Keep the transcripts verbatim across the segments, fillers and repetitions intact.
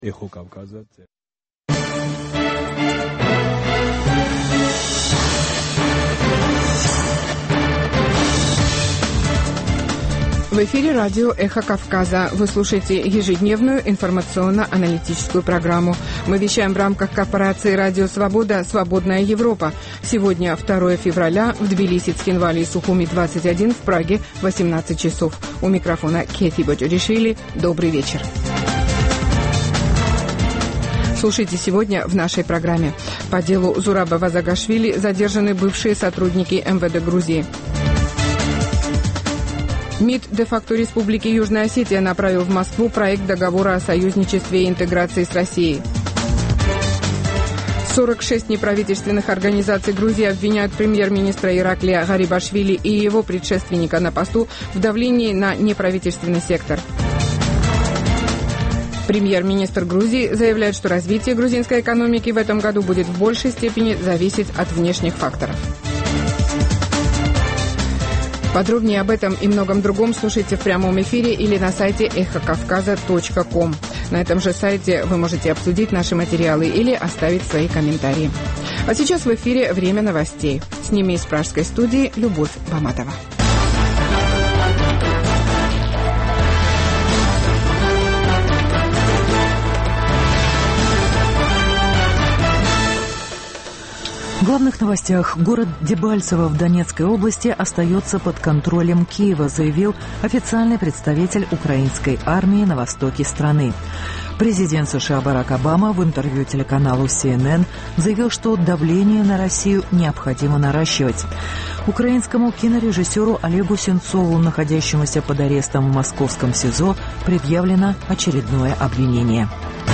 Эхо Кавказа. В эфире радио «Эхо Кавказа». Вы слушаете ежедневную информационно-аналитическую программу. Мы вещаем в рамках корпорации «Радио Свобода. Свободная Европа». Сегодня второе февраля, в Тбилиси, Цхинвале и Сухуми двадцать один, в Праге восемнадцать часов. У микрофона Кети Боджоришвили. Добрый вечер. Слушайте сегодня в нашей программе. По делу Зураба Вазагашвили задержаны бывшие сотрудники эм вэ дэ Грузии. МИД де-факто Республики Южная Осетия направил в Москву проект договора о союзничестве и интеграции с Россией. сорок шесть неправительственных организаций Грузии обвиняют премьер-министра Ираклия Гарибашвили и его предшественника на посту в давлении на неправительственный сектор. Премьер-министр Грузии заявляет, что развитие грузинской экономики в этом году будет в большей степени зависеть от внешних факторов. Подробнее об этом и многом другом слушайте в прямом эфире или на сайте эхо кавказа точка ком. На этом же сайте вы можете обсудить наши материалы или оставить свои комментарии. А сейчас в эфире время новостей. С ними из пражской студии Любовь Баматова. В главных новостях. Город Дебальцево в Донецкой области остается под контролем Киева, заявил официальный представитель украинской армии на востоке страны. Президент США Барак Обама в интервью телеканалу си эн эн заявил, что давление на Россию необходимо наращивать. Украинскому кинорежиссеру Олегу Сенцову, находящемуся под арестом в московском СИЗО, предъявлено очередное обвинение.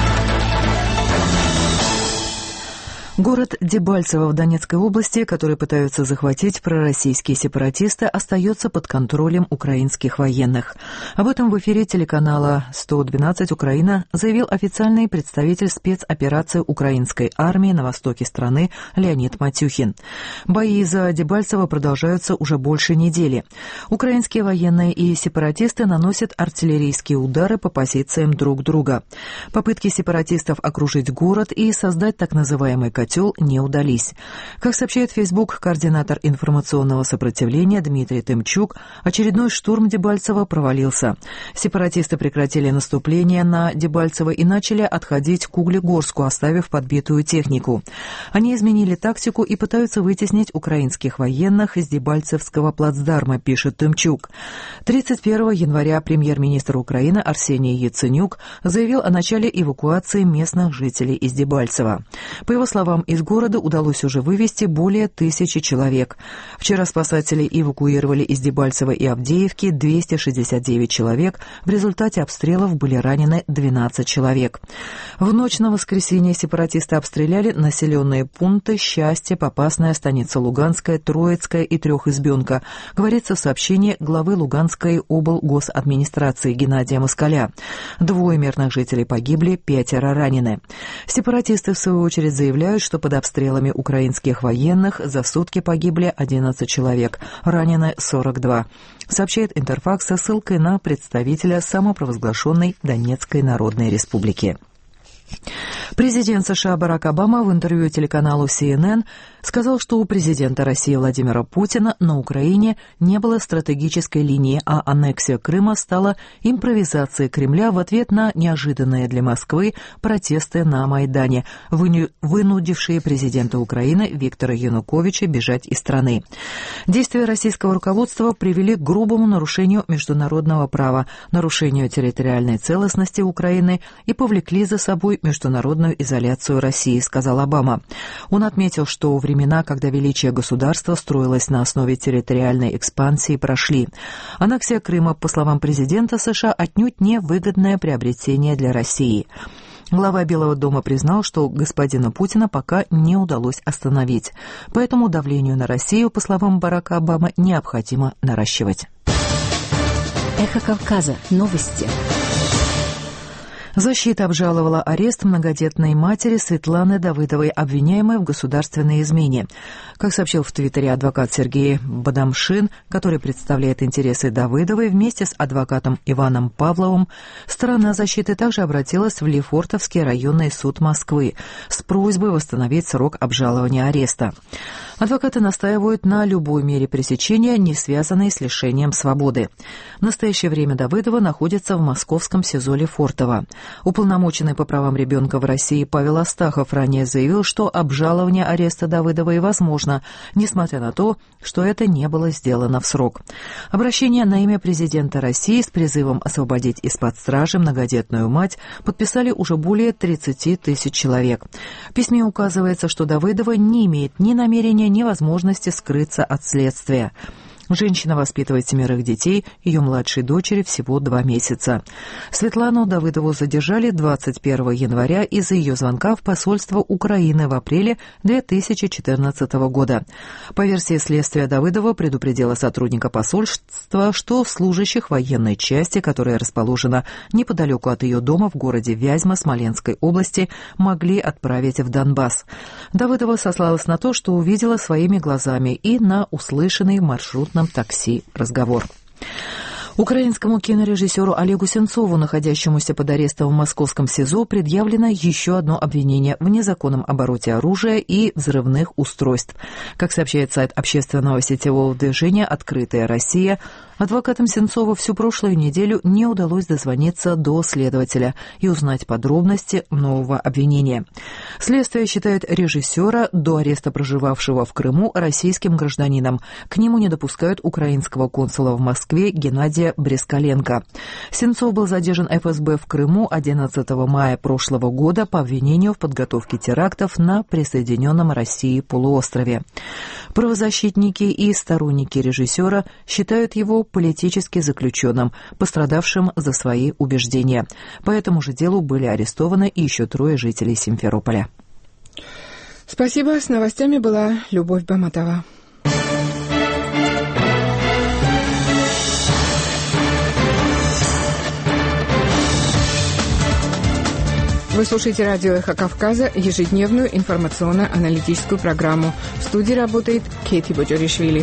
Город Дебальцево в Донецкой области, который пытаются захватить пророссийские сепаратисты, остается под контролем украинских военных. Об этом в эфире телеканала сто двенадцать «Украина» заявил официальный представитель спецоперации украинской армии на востоке страны Леонид Матюхин. Бои за Дебальцево продолжаются уже больше недели. Украинские военные и сепаратисты наносят артиллерийские удары по позициям друг друга. Попытки сепаратистов окружить город и создать так называемый котел не удались. Как сообщает Facebook координатор информационного сопротивления Дмитрий Тымчук, очередной штурм Дебальцева провалился. Сепаратисты прекратили наступление на Дебальцево и начали отходить к Углегорску, оставив подбитую технику. Они изменили тактику и пытаются вытеснить украинских военных из Дебальцевского плацдарма, пишет Тымчук. тридцать первого января премьер-министр Украины Арсений Яценюк заявил о начале эвакуации местных жителей из Дебальцева. По его словам, из города удалось уже вывести более тысячи человек. Вчера спасатели эвакуировали из Дебальцева и Авдеевки двести шестьдесят девять человек. В результате обстрелов были ранены двенадцать человек. В ночь на воскресенье сепаратисты обстреляли населенные пункты Счастье, Попасная, Станица Луганская, Троицкая и Трехизбенка, говорится в сообщении главы Луганской облгосадминистрации Геннадия Москаля. Двое мирных жителей погибли, пятеро ранены. Сепаратисты, в свою очередь, заявляют, что под обстрелами украинских военных за сутки погибли одиннадцать человек, ранены сорок два. Сообщает Интерфакс со ссылкой на представителя самопровозглашенной Донецкой Народной Республики. Президент США Барак Обама в интервью телеканалу си эн эн сказал, что у президента России Владимира Путина на Украине не было стратегической линии, а аннексия Крыма стала импровизацией Кремля в ответ на неожиданные для Москвы протесты на Майдане, вынудившие президента Украины Виктора Януковича бежать из страны. Действия российского руководства привели к грубому нарушению международного права, нарушению территориальной целостности Украины и повлекли за собой международную изоляцию России, сказал Обама. Он отметил, что времена, когда величие государства строилось на основе территориальной экспансии, прошли. Аннексия Крыма, по словам президента США, отнюдь не выгодное приобретение для России. Глава Белого дома признал, что господина Путина пока не удалось остановить. Поэтому давлению на Россию, по словам Барака Обамы, необходимо наращивать. Эхо Кавказа. Новости. Защита обжаловала арест многодетной матери Светланы Давыдовой, обвиняемой в государственной измене. Как сообщил в Твиттере адвокат Сергей Бадамшин, который представляет интересы Давыдовой, вместе с адвокатом Иваном Павловым, сторона защиты также обратилась в Лефортовский районный суд Москвы с просьбой восстановить срок обжалования ареста. Адвокаты настаивают на любой мере пресечения, не связанной с лишением свободы. В настоящее время Давыдова находится в московском СИЗО Лефортово. Уполномоченный по правам ребенка в России Павел Астахов ранее заявил, что обжалование ареста Давыдовой возможно, несмотря на то, что это не было сделано в срок. Обращение на имя президента России с призывом освободить из-под стражи многодетную мать подписали уже более тридцати тысяч человек. В письме указывается, что Давыдова не имеет ни намерения, ни возможности скрыться от следствия. Женщина воспитывает семерых детей, ее младшей дочери всего два месяца. Светлану Давыдову задержали двадцать первого января из-за ее звонка в посольство Украины в апреле две тысячи четырнадцатого года. По версии следствия, Давыдова предупредила сотрудника посольства, что служащих военной части, которая расположена неподалеку от ее дома в городе Вязьма Смоленской области, могли отправить в Донбасс. Давыдова сослалась на то, что увидела своими глазами, и на услышанный маршрут такси разговор. Украинскому кинорежиссеру Олегу Сенцову, находящемуся под арестом в московском СИЗО, предъявлено еще одно обвинение в незаконном обороте оружия и взрывных устройств. Как сообщает сайт общественного сетевого движения «Открытая Россия», адвокатам Сенцова всю прошлую неделю не удалось дозвониться до следователя и узнать подробности нового обвинения. Следствие считает режиссера, до ареста проживавшего в Крыму, российским гражданином. К нему не допускают украинского консула в Москве Геннадия Брескаленко. Сенцов был задержан эф эс бэ в Крыму одиннадцатого мая прошлого года по обвинению в подготовке терактов на присоединенном России полуострове. Правозащитники и сторонники режиссера считают его политически заключенным, пострадавшим за свои убеждения. По этому же делу были арестованы и еще трое жителей Симферополя. Спасибо. С новостями была Любовь Баматова. Вы слушаете радио «Эхо Кавказа», ежедневную информационно-аналитическую программу. В студии работает Кейти Боджоришвили.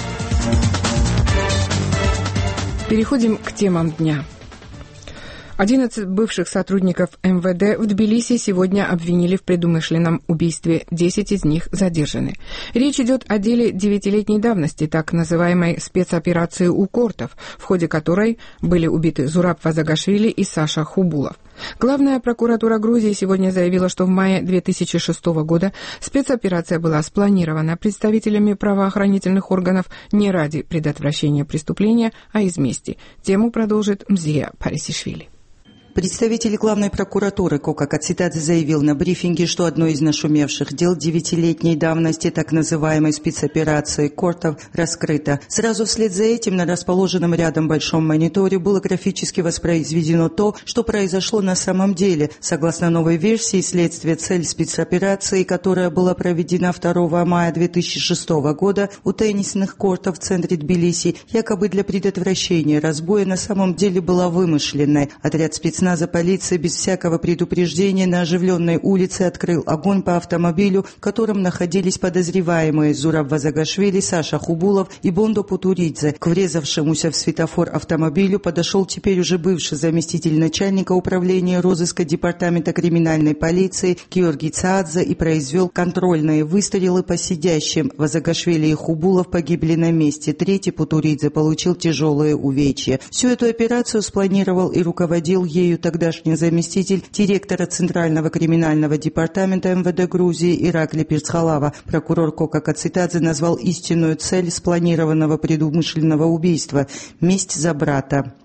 Переходим к темам дня. одиннадцать бывших сотрудников эм вэ дэ в Тбилиси сегодня обвинили в предумышленном убийстве. десять из них задержаны. Речь идет о деле девятилетней давности, так называемой спецоперации «Укортов», в ходе которой были убиты Зураб Вазагашвили и Саша Хубулов. Главная прокуратура Грузии сегодня заявила, что в мае две тысячи шестого года спецоперация была спланирована представителями правоохранительных органов не ради предотвращения преступления, а из мести. Тему продолжит Мзия Парисишвили. Представитель главной прокуратуры Кока Кацитадзе заявил на брифинге, что одно из нашумевших дел девятилетней давности, так называемой спецоперации «Кортов», раскрыто. Сразу вслед за этим на расположенном рядом большом мониторе было графически воспроизведено то, что произошло на самом деле. Согласно новой версии следствия, цель спецоперации, которая была проведена второго мая две тысячи шестого года у теннисных кортов в центре Тбилиси, якобы для предотвращения разбоя, на самом деле была вымышленной. Отряд спецназа Спецназа полиции без всякого предупреждения на оживленной улице открыл огонь по автомобилю, в котором находились подозреваемые Зураб Вазагашвили, Саша Хубулов и Бондо Путуридзе. К врезавшемуся в светофор автомобилю подошел теперь уже бывший заместитель начальника управления розыска департамента криминальной полиции Георгий Цаадзе и произвел контрольные выстрелы по сидящим. Вазагашвили и Хубулов погибли на месте. Третий, Путуридзе, получил тяжелые увечья. Всю эту операцию спланировал и руководил ею тогдашний заместитель директора Центрального криминального департамента эм вэ дэ Грузии Иракли Пирцхалава. Прокурор Кока Кацитадзе назвал истинную цель спланированного предумышленного убийства – месть за брата.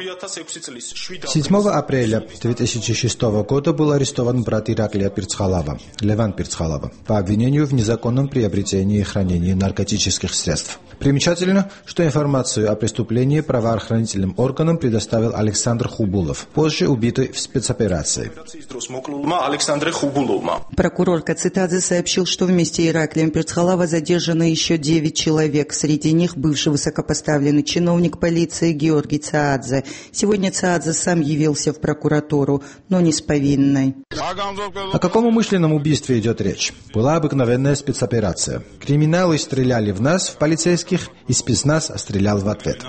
седьмого апреля две тысячи шестого года был арестован брат Ираклия Пирцхалава, Леван Пирцхалава, по обвинению в незаконном приобретении и хранении наркотических средств. Примечательно, что информацию о преступлении правоохранительным органам предоставил Александр Хубулов, позже убитый в спецоперации. Прокурор Кацитадзе сообщил, что вместе с Ираклием Пирцхалава задержано еще девять человек. Среди них бывший высокопоставленный чиновник полиции Георгий Цаадзе. Цаадзе. Сегодня Цаадзе сам явился в прокуратуру, но не с повинной. О каком умышленном убийстве идет речь? Была обыкновенная спецоперация. Криминалы стреляли в нас, в полицейских, и спецназ стрелял в ответ.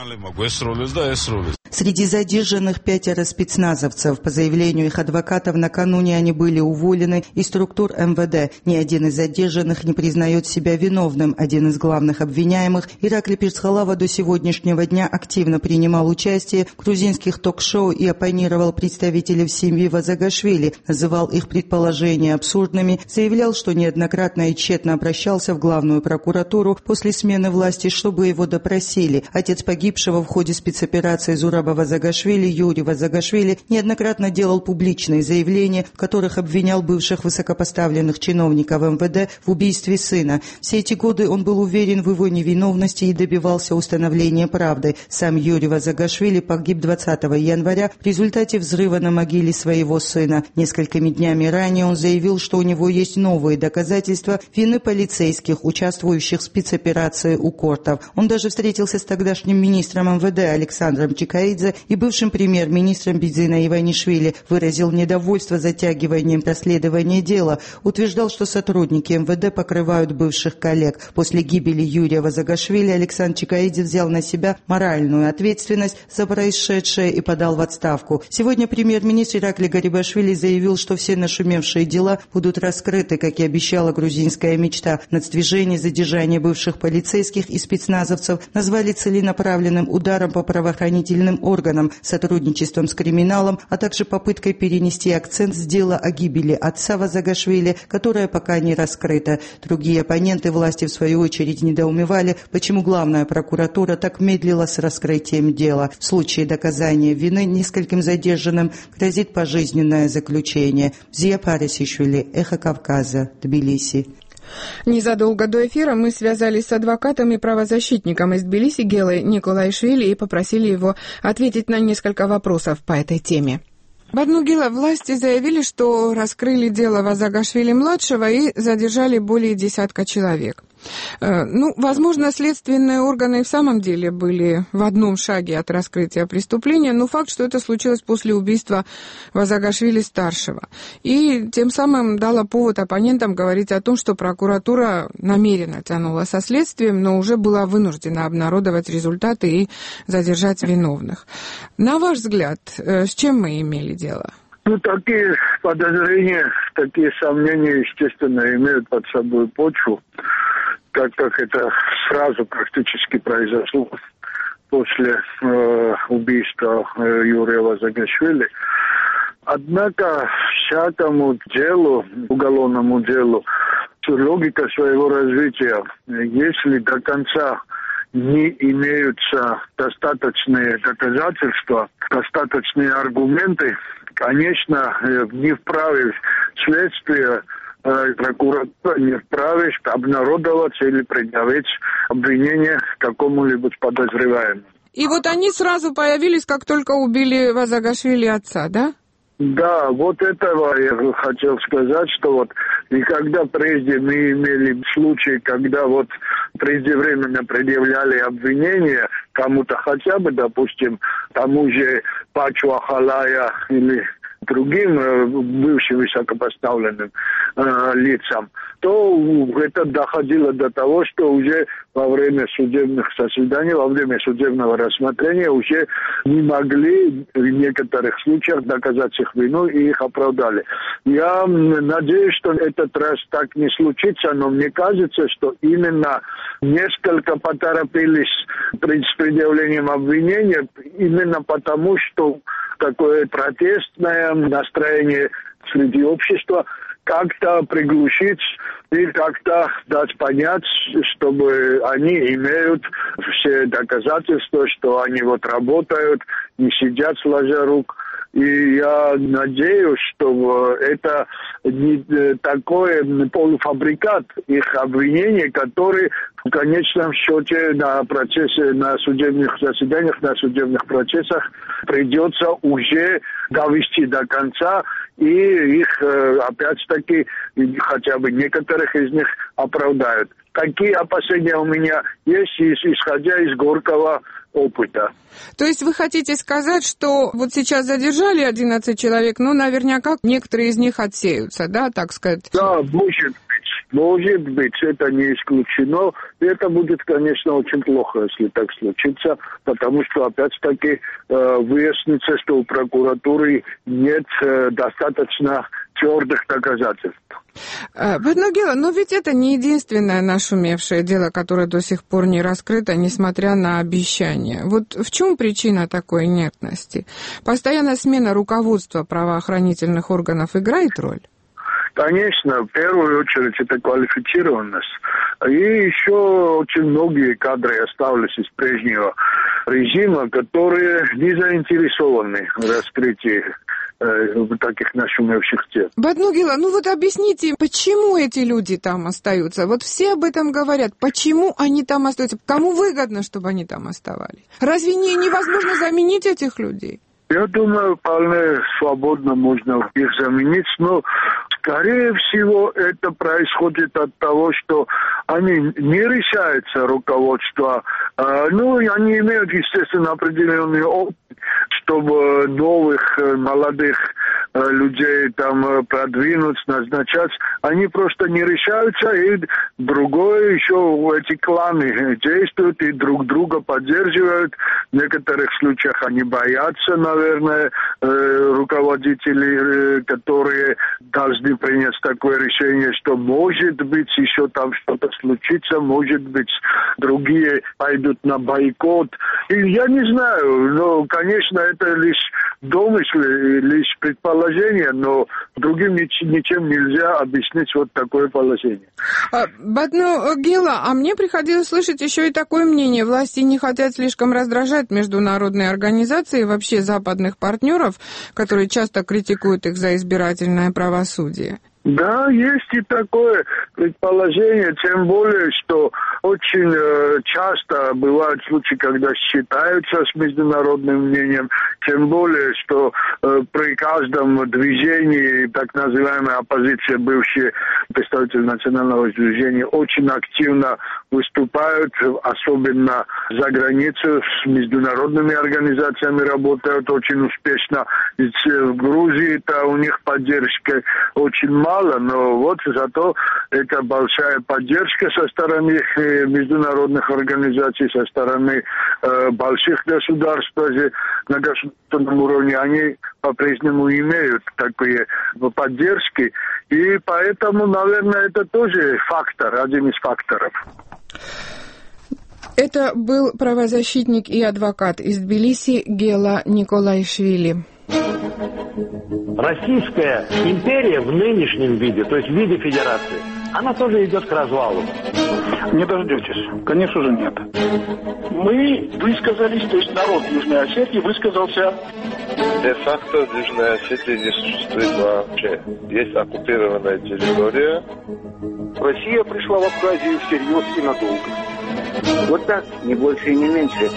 Среди задержанных пятеро спецназовцев. По заявлению их адвокатов, накануне они были уволены из структур эм вэ дэ. Ни один из задержанных не признает себя виновным. Один из главных обвиняемых, Иракли Пирцхалава, до сегодняшнего дня активно принимал участие в грузинских ток-шоу и оппонировал представителей семьи Вазагашвили, называл их предположения абсурдными, заявлял, что неоднократно и тщетно обращался в главную прокуратуру после смены власти, чтобы его допросили. Отец погибшего в ходе спецоперации Зураба Вазагашвили, Юрий Вазагашвили, неоднократно делал публичные заявления, в которых обвинял бывших высокопоставленных чиновников эм вэ дэ в убийстве сына. Все эти годы он был уверен в его невиновности и добивался установления правды. Сам Юрий Вазагашвили погиб двадцатого января в результате взрыва на могиле своего сына. Несколькими днями ранее он заявил, что у него есть новые доказательства вины полицейских, участвующих в спецоперации у кортов. Он даже встретился с тогдашним министром эм вэ дэ Александром Чикаидзе и бывшим премьер-министром Бидзина Иванишвили, выразил недовольство затягиванием расследования дела, утверждал, что сотрудники эм вэ дэ покрывают бывших коллег. После гибели Юрия Вазагашвили Александр Чикаидзе взял на себя моральную ответственность за происшедшее и подал в отставку. Сегодня премьер-министр Иракли Гарибашвили заявил, что все нашумевшие дела будут раскрыты, как и обещала грузинская мечта. Надсдвижение задержания бывших полицейских и спецназовцев назвали целенаправленным ударом по правоохранительным органам, сотрудничеством с криминалом, а также попыткой перенести акцент с дела о гибели отца Вазагашвили, которое пока не раскрыто. Другие оппоненты власти, в свою очередь, недоумевали, почему главная прокуратура так медлила с раскрытием дела. В случае доказания вины нескольким задержанным грозит пожизненное заключение. Зия Парисишвили, Эхо Кавказа, Тбилиси. Незадолго до эфира мы связались с адвокатом и правозащитником из Тбилиси Гелой Николаишвили и попросили его ответить на несколько вопросов по этой теме. Баднугила, власти заявили, что раскрыли дело Вазагашвили-младшего и задержали более десятка человек. Ну, возможно, следственные органы в самом деле были в одном шаге от раскрытия преступления, но факт, что это случилось после убийства Вазагашвили-старшего. И тем самым дало повод оппонентам говорить о том, что прокуратура намеренно тянула со следствием, но уже была вынуждена обнародовать результаты и задержать виновных. На ваш взгляд, с чем мы имели дело? Ну, такие подозрения, такие сомнения, естественно, имеют под собой почву, так как это сразу практически произошло после э, убийства э, Юрия Вазагашвили. Однако всякому делу, уголовному делу, логика своего развития, если до конца не имеются достаточные доказательства, достаточные аргументы, конечно, не вправе следствие, прокуратура не вправе обнародовать или предъявить обвинение какому-либо подозреваемому. И вот они сразу появились, как только убили Вазагашвили отца, да? Да, вот этого я хотел сказать, что вот никогда прежде мы имели случаи, когда вот преждевременно предъявляли обвинения кому-то хотя бы, допустим, тому же Пачу Ахалая или другим э, бывшим высокопоставленным э, лицам, то это доходило до того, что уже во время судебных заседаний, во время судебного рассмотрения уже не могли в некоторых случаях доказать их вину и их оправдали. Я надеюсь, что этот раз так не случится, но мне кажется, что именно несколько поторопились с предъявлением обвинения, именно потому, что такое протестное настроение среди общества как-то приглушить и как-то дать понять, чтобы они имеют все доказательства, что они вот работают, не сидят сложа рук. И я надеюсь, что это не такой полуфабрикат их обвинений, который в конечном счете на процессе, на судебных заседаниях, на судебных процессах придется уже довести до конца, и их, опять-таки, хотя бы некоторых из них оправдают. какие опасения у меня есть, исходя из горького опыта. То есть вы хотите сказать, что вот сейчас задержали одиннадцать человек, но наверняка некоторые из них отсеются, да, так сказать? Да, может быть. Может быть, это не исключено. И это будет, конечно, очень плохо, если так случится, потому что, опять-таки, выяснится, что у прокуратуры нет достаточно твердых доказательств. Батнугела, но ведь это не единственное нашумевшее дело, которое до сих пор не раскрыто, несмотря на обещания. Вот в чем причина такой инертности? Постоянная смена руководства правоохранительных органов играет роль? Конечно, в первую очередь это квалифицированность. И еще очень многие кадры остались из прежнего режима, которые не заинтересованы в раскрытии э, таких нашумевших дел. Батнугела, ну вот объясните, почему эти люди там остаются? Вот все об этом говорят. Почему они там остаются? Кому выгодно, чтобы они там оставались? Разве не, невозможно заменить этих людей? Я думаю, вполне свободно можно их заменить, но, скорее всего, это происходит от того, что они не решаются руководство. Ну, они имеют, естественно, определенный опыт, чтобы новых молодых людей там продвинуть, назначать. Они просто не решаются, и другое еще эти кланы действуют и друг друга поддерживают. В некоторых случаях они боятся, наверное, руководителей, которые должны принять такое решение, что может быть еще там что-то случится, может быть другие пойдут на бойкот. И я не знаю, но, конечно, это лишь домыслы, лишь предположения, но другим ничем нельзя объяснить вот такое положение. Батнугела, а мне приходилось слышать еще и такое мнение. Власти не хотят слишком раздражать международные организации и вообще западных партнеров, которые часто критикуют их за избирательное правосудие. Да, есть и такое предположение, тем более, что очень э, часто бывают случаи, когда считаются с международным мнением, тем более, что э, при каждом движении так называемая оппозиция, бывшие представители национального движения, очень активно выступают, особенно за границей, с международными организациями работают очень успешно. Ведь в Грузии-то у них поддержка очень мало, но вот зато это большая поддержка со стороны международных организаций, со стороны э, больших государств, даже на государственном уровне они по-прежнему имеют такие поддержки. И поэтому, наверное, это тоже фактор, один из факторов. Это был правозащитник и адвокат из Тбилиси Гела Николаишвили. Российская империя в нынешнем виде, то есть в виде федерации, она тоже идет к развалу. Не дождетесь. Конечно же, нет. Мы высказались, то есть народ Южной Осетии высказался. Де-факто в Южной Осетии не существует вообще. Есть оккупированная территория. Россия пришла в Абхазию всерьез и надолго. Вот так, не больше и не меньше.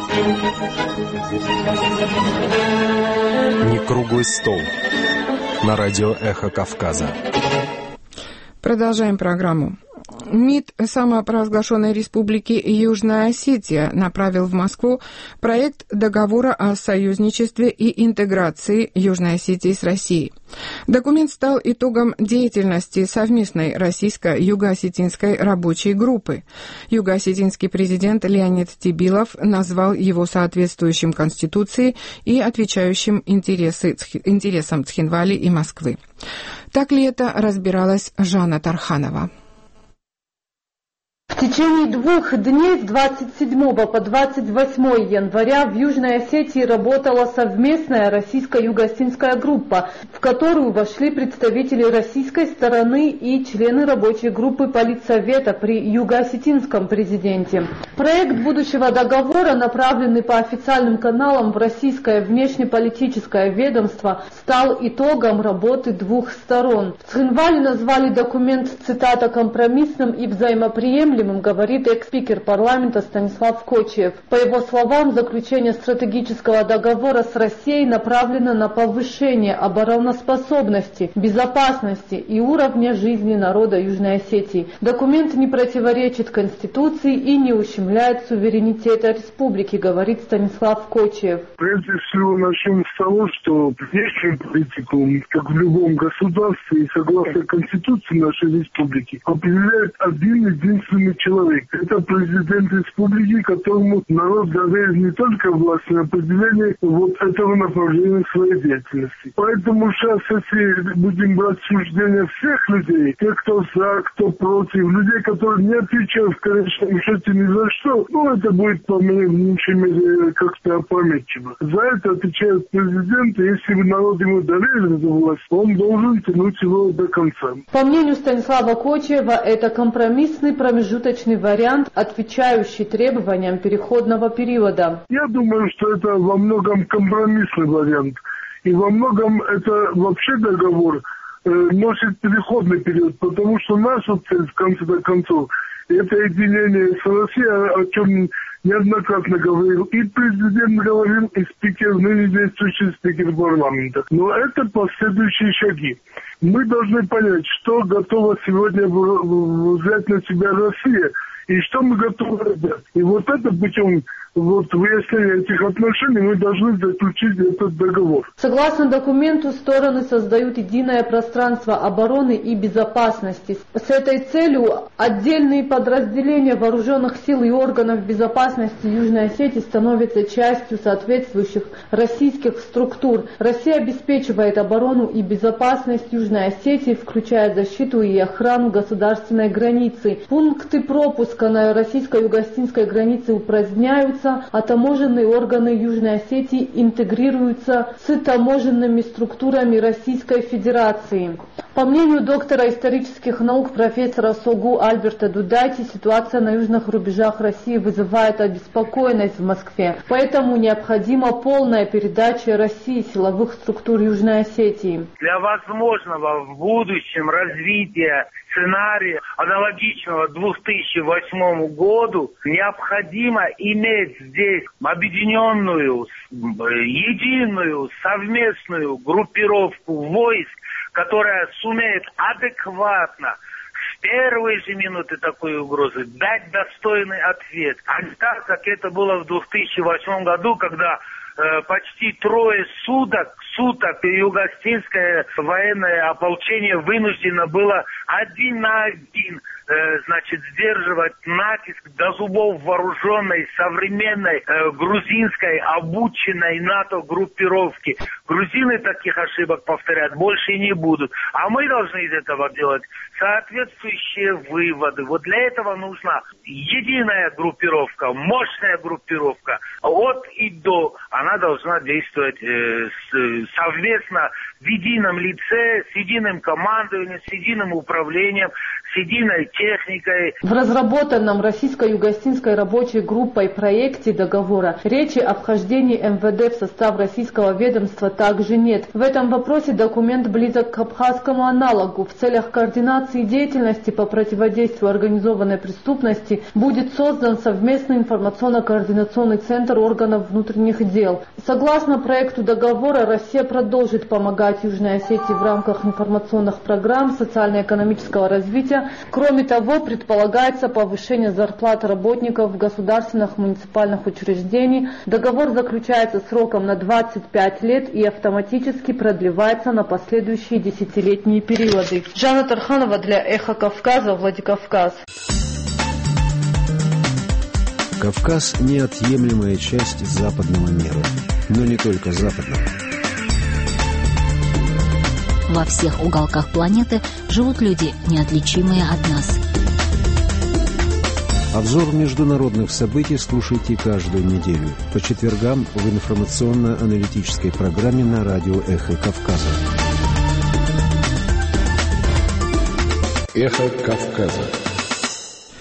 Не круглый стол. На радио «Эхо Кавказа». Продолжаем программу. МИД самопровозглашенной республики Южная Осетия направил в Москву проект договора о союзничестве и интеграции Южной Осетии с Россией. Документ стал итогом деятельности совместной российско-юго-осетинской рабочей группы. Юго-осетинский президент Леонид Тибилов назвал его соответствующим Конституции и отвечающим интересы, интересам Цхинвали и Москвы. Так ли это, разбиралась Жанна Тарханова. В течение двух дней с двадцать седьмого по двадцать восьмое января в Южной Осетии работала совместная российско-юго-осетинская группа, в которую вошли представители российской стороны и члены рабочей группы Политсовета при юго-осетинском президенте. Проект будущего договора, направленный по официальным каналам в российское внешнеполитическое ведомство, стал итогом работы двух сторон. В Цхинвале назвали документ, цитата, компромиссным и взаимоприемлемым обязательным, говорит экс-спикер парламента Станислав Кочиев. По его словам, заключение стратегического договора с Россией направлено на повышение обороноспособности, безопасности и уровня жизни народа Южной Осетии. Документ не противоречит Конституции и не ущемляет суверенитета республики, говорит Станислав Кочиев. Прежде всего начнем с того, что внешнюю политику, как в любом государстве и согласно Конституции нашей республики, определяет один единственный человек. Это президент республики, которому народ доверил не только власть, но и определение вот этого направления своей деятельности. Поэтому сейчас, если будем брать суждения всех людей, тех, кто за, кто против, людей, которые не отвечают в конечном счете ни за что, ну это будет по меньшей мере как-то опрометчиво. За это отвечает президент, и если бы народ ему доверил эту власть, он должен тянуть его до конца. По мнению Станислава Кочиева, это компромиссный промежуточный вариант, отвечающий требованиям переходного периода. Я думаю, что это во многом компромиссный вариант. И во многом это вообще договор э, носит переходный период, потому что наша цель, в конце концов, это единение с Россией, о чем неоднократно говорил и президент говорил, и спикер, ныне действующий спикер парламента. Но это последующие шаги. Мы должны понять, что готова сегодня взять на себя Россия, и что мы готовы отдать. И вот это путем вот выяснения этих отношений мы должны заключить этот договор. Согласно документу, стороны создают единое пространство обороны и безопасности. С этой целью отдельные подразделения вооруженных сил и органов безопасности Южной Осетии становятся частью соответствующих российских структур. Россия обеспечивает оборону и безопасность Южной Осетии, включая защиту и охрану государственной границы. Пункты пропуска на российско-юго-осетинской границе упраздняются, а таможенные органы Южной Осетии интегрируются с таможенными структурами Российской Федерации. По мнению доктора исторических наук профессора СОГУ Альберта Дудайти, ситуация на южных рубежах России вызывает обеспокоенность в Москве. Поэтому необходима полная передача России силовых структур Южной Осетии. Для возможного в будущем развития сценария, аналогичного две тысячи восьмому году, необходимо иметь здесь объединенную, единую, совместную группировку войск, которая сумеет адекватно с первой же минуты такой угрозы дать достойный ответ. А не так, как это было в две тысячи восьмом году, когда э, почти трое суток, суток юго-осетинское военное ополчение вынуждено было один на один э, значит, сдерживать натиск до зубов вооруженной, современной, э, грузинской, обученной НАТО группировки. Грузины таких ошибок повторять больше не будут. А мы должны из этого делать соответствующие выводы. Вот для этого нужна единая группировка, мощная группировка. От и до она должна действовать э, с, совместно в едином лице, с единым командованием, с единым управлением, с единой техникой. В разработанном российско-юго-осетинской рабочей группой проекте договора речи о вхождении эм вэ дэ в состав российского ведомства также нет. В этом вопросе документ близок к абхазскому аналогу. В целях координации деятельности по противодействию организованной преступности будет создан совместный информационно-координационный центр органов внутренних дел. Согласно проекту договора, Россия продолжит помогать Южной Осетии в рамках информационных программ социально-экономического развития. Кроме того, предполагается повышение зарплат работников государственных муниципальных учреждений. Договор заключается сроком на двадцать пять лет и автоматически продлевается на последующие десятилетние периоды. Жанна Тарханова для Эхо Кавказа, Владикавказ. Кавказ – неотъемлемая часть западного мира, но не только западного. Во всех уголках планеты живут люди, неотличимые от нас. Обзор международных событий слушайте каждую неделю по четвергам в информационно-аналитической программе на радио «Эхо Кавказа». «Эхо Кавказа».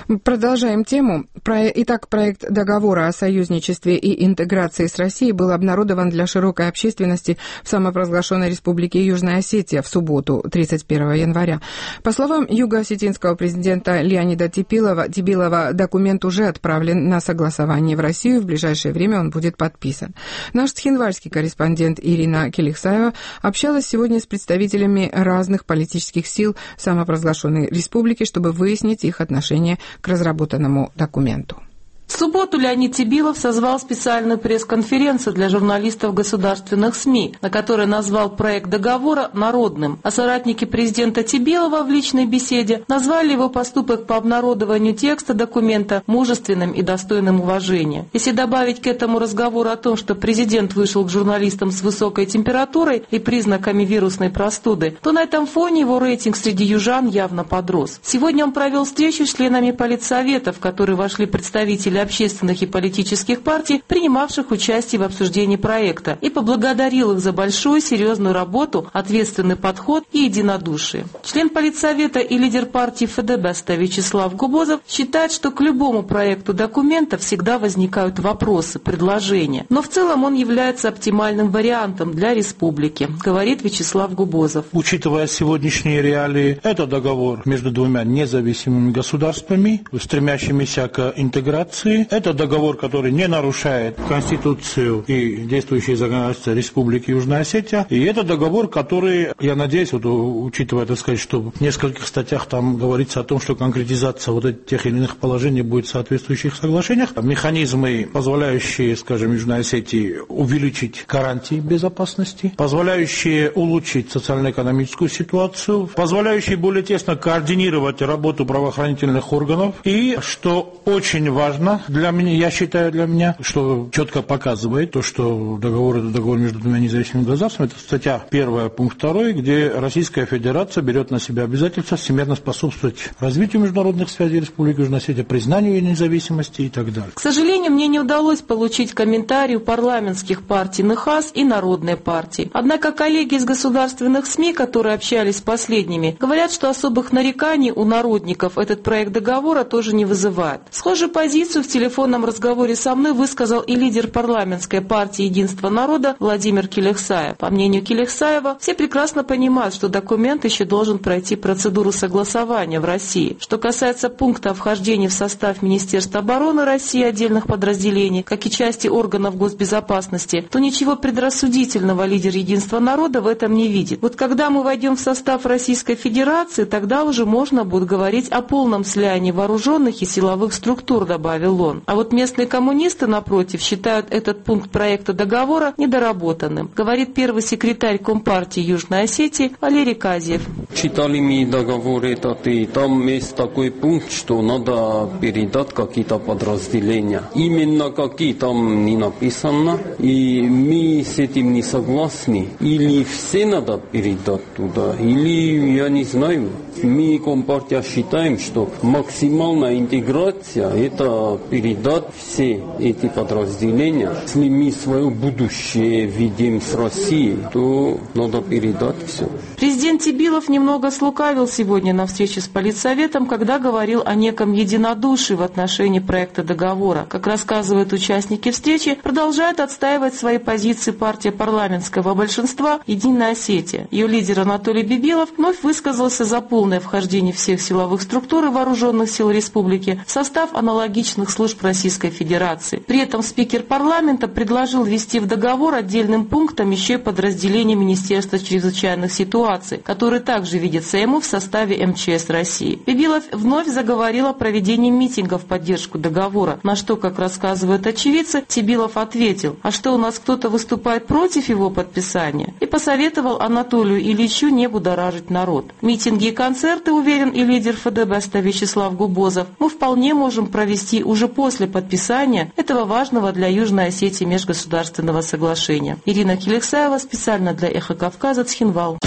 Продолжаем тему. Итак, проект договора о союзничестве и интеграции с Россией был обнародован для широкой общественности в самопровозглашенной республике Южная Осетия в субботу, тридцать первого января. По словам юго-осетинского президента Леонида Типилова, Тибилова, документ уже отправлен на согласование в Россию. В ближайшее время он будет подписан. Наш цхинвальский корреспондент Ирина Келихсаева общалась сегодня с представителями разных политических сил самопровозглашенной республики, чтобы выяснить их отношение к разработанному документу. В субботу Леонид Тибилов созвал специальную пресс-конференцию для журналистов государственных СМИ, на которой назвал проект договора народным, а соратники президента Тибилова в личной беседе назвали его поступок по обнародованию текста документа мужественным и достойным уважения. Если добавить к этому разговору о том, что президент вышел к журналистам с высокой температурой и признаками вирусной простуды, то на этом фоне его рейтинг среди южан явно подрос. Сегодня он провел встречу с членами политсовета, в который вошли представители общественных и политических партий, принимавших участие в обсуждении проекта, и поблагодарил их за большую серьезную работу, ответственный подход и единодушие. Член политсовета и лидер партии ФДБ Вячеслав Губозов считает, что к любому проекту документа всегда возникают вопросы, предложения, но в целом он является оптимальным вариантом для республики, говорит Вячеслав Губозов. Учитывая сегодняшние реалии, это договор между двумя независимыми государствами, стремящимися к интеграции. Это договор, который не нарушает Конституцию и действующие законодательства Республики Южная Осетия. И это договор, который, я надеюсь, вот, учитывая, так сказать, что в нескольких статьях там говорится о том, что конкретизация вот этих тех или иных положений будет в соответствующих соглашениях, механизмы, позволяющие, скажем, Южной Осетии увеличить гарантии безопасности, позволяющие улучшить социально-экономическую ситуацию, позволяющие более тесно координировать работу правоохранительных органов и, что очень важно, для меня, я считаю, для меня, что четко показывает то, что договор, это договор между двумя независимыми государствами, это статья первая, пункт второй, где Российская Федерация берет на себя обязательство всемерно способствовать развитию международных связей Республики Южная Осетия, признанию ее независимости и так далее. К сожалению, мне не удалось получить комментарий у парламентских партий НХАС и Народной партии. Однако коллеги из государственных СМИ, которые общались с последними, говорят, что особых нареканий у народников этот проект договора тоже не вызывает. Схожую позицию в телефонном разговоре со мной высказал и лидер парламентской партии «Единство народа» Владимир Келихсаев. По мнению Келихсаева, все прекрасно понимают, что документ еще должен пройти процедуру согласования в России. Что касается пункта о вхождении в состав Министерства обороны России отдельных подразделений, как и части органов госбезопасности, то ничего предрассудительного лидер «Единства народа» в этом не видит. Вот когда мы войдем в состав Российской Федерации, тогда уже можно будет говорить о полном слиянии вооруженных и силовых структур, добавил он. А вот местные коммунисты, напротив, считают этот пункт проекта договора недоработанным, говорит первый секретарь Компартии Южной Осетии Валерий Казьев. Читали мы договор этот, и там есть такой пункт, что надо передать какие-то подразделения. Именно какие там не написано, и мы с этим не согласны. Или все надо передать туда, или, я не знаю, мы, Компартия, считаем, что максимальная интеграция – это передать все эти подразделения. Если мы свое будущее видим с Россией, то надо передать все. Президент Тибилов немного слукавил сегодня на встрече с политсоветом, когда говорил о неком единодушии в отношении проекта договора. Как рассказывают участники встречи, продолжает отстаивать свои позиции партия парламентского большинства «Единая Осетия». Ее лидер Анатолий Бибилов вновь высказался за полное вхождение всех силовых структур и вооруженных сил республики в состав аналогичных служб Российской Федерации. При этом спикер парламента предложил ввести в договор отдельным пунктом еще и подразделение Министерства чрезвычайных ситуаций, которые также видятся ему в составе эм че эс России. Бибилов вновь заговорил о проведении митинга в поддержку договора, на что, как рассказывают очевидцы, Тибилов ответил: «А что, у нас кто-то выступает против его подписания?» и посоветовал Анатолию Ильичу не будоражить народ. Митинги и концерты, уверен и лидер ФДБ Вячеслав Губозов, мы вполне можем провести уже после подписания этого важного для Южной Осетии межгосударственного соглашения. Ирина Келихсаева специально для Эхо Кавказа, Цхинвал.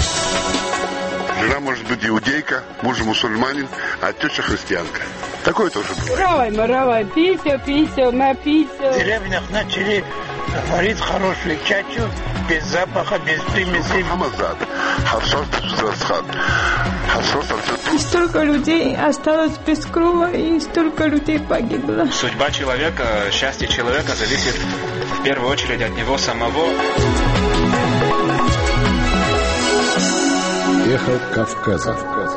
Жена может быть иудейка, муж мусульманин, а теща христианка. Такое тоже бывает. Равай, маравай, писю, писю, написю. В деревнях начали варить хорошую чачу, без запаха, без примесей. Хамазад, харшот, харшот, харшот, Что столько людей осталось без крова, и столько людей погибло. Судьба человека, счастье человека зависит в первую очередь от него самого. Эхо Кавказа.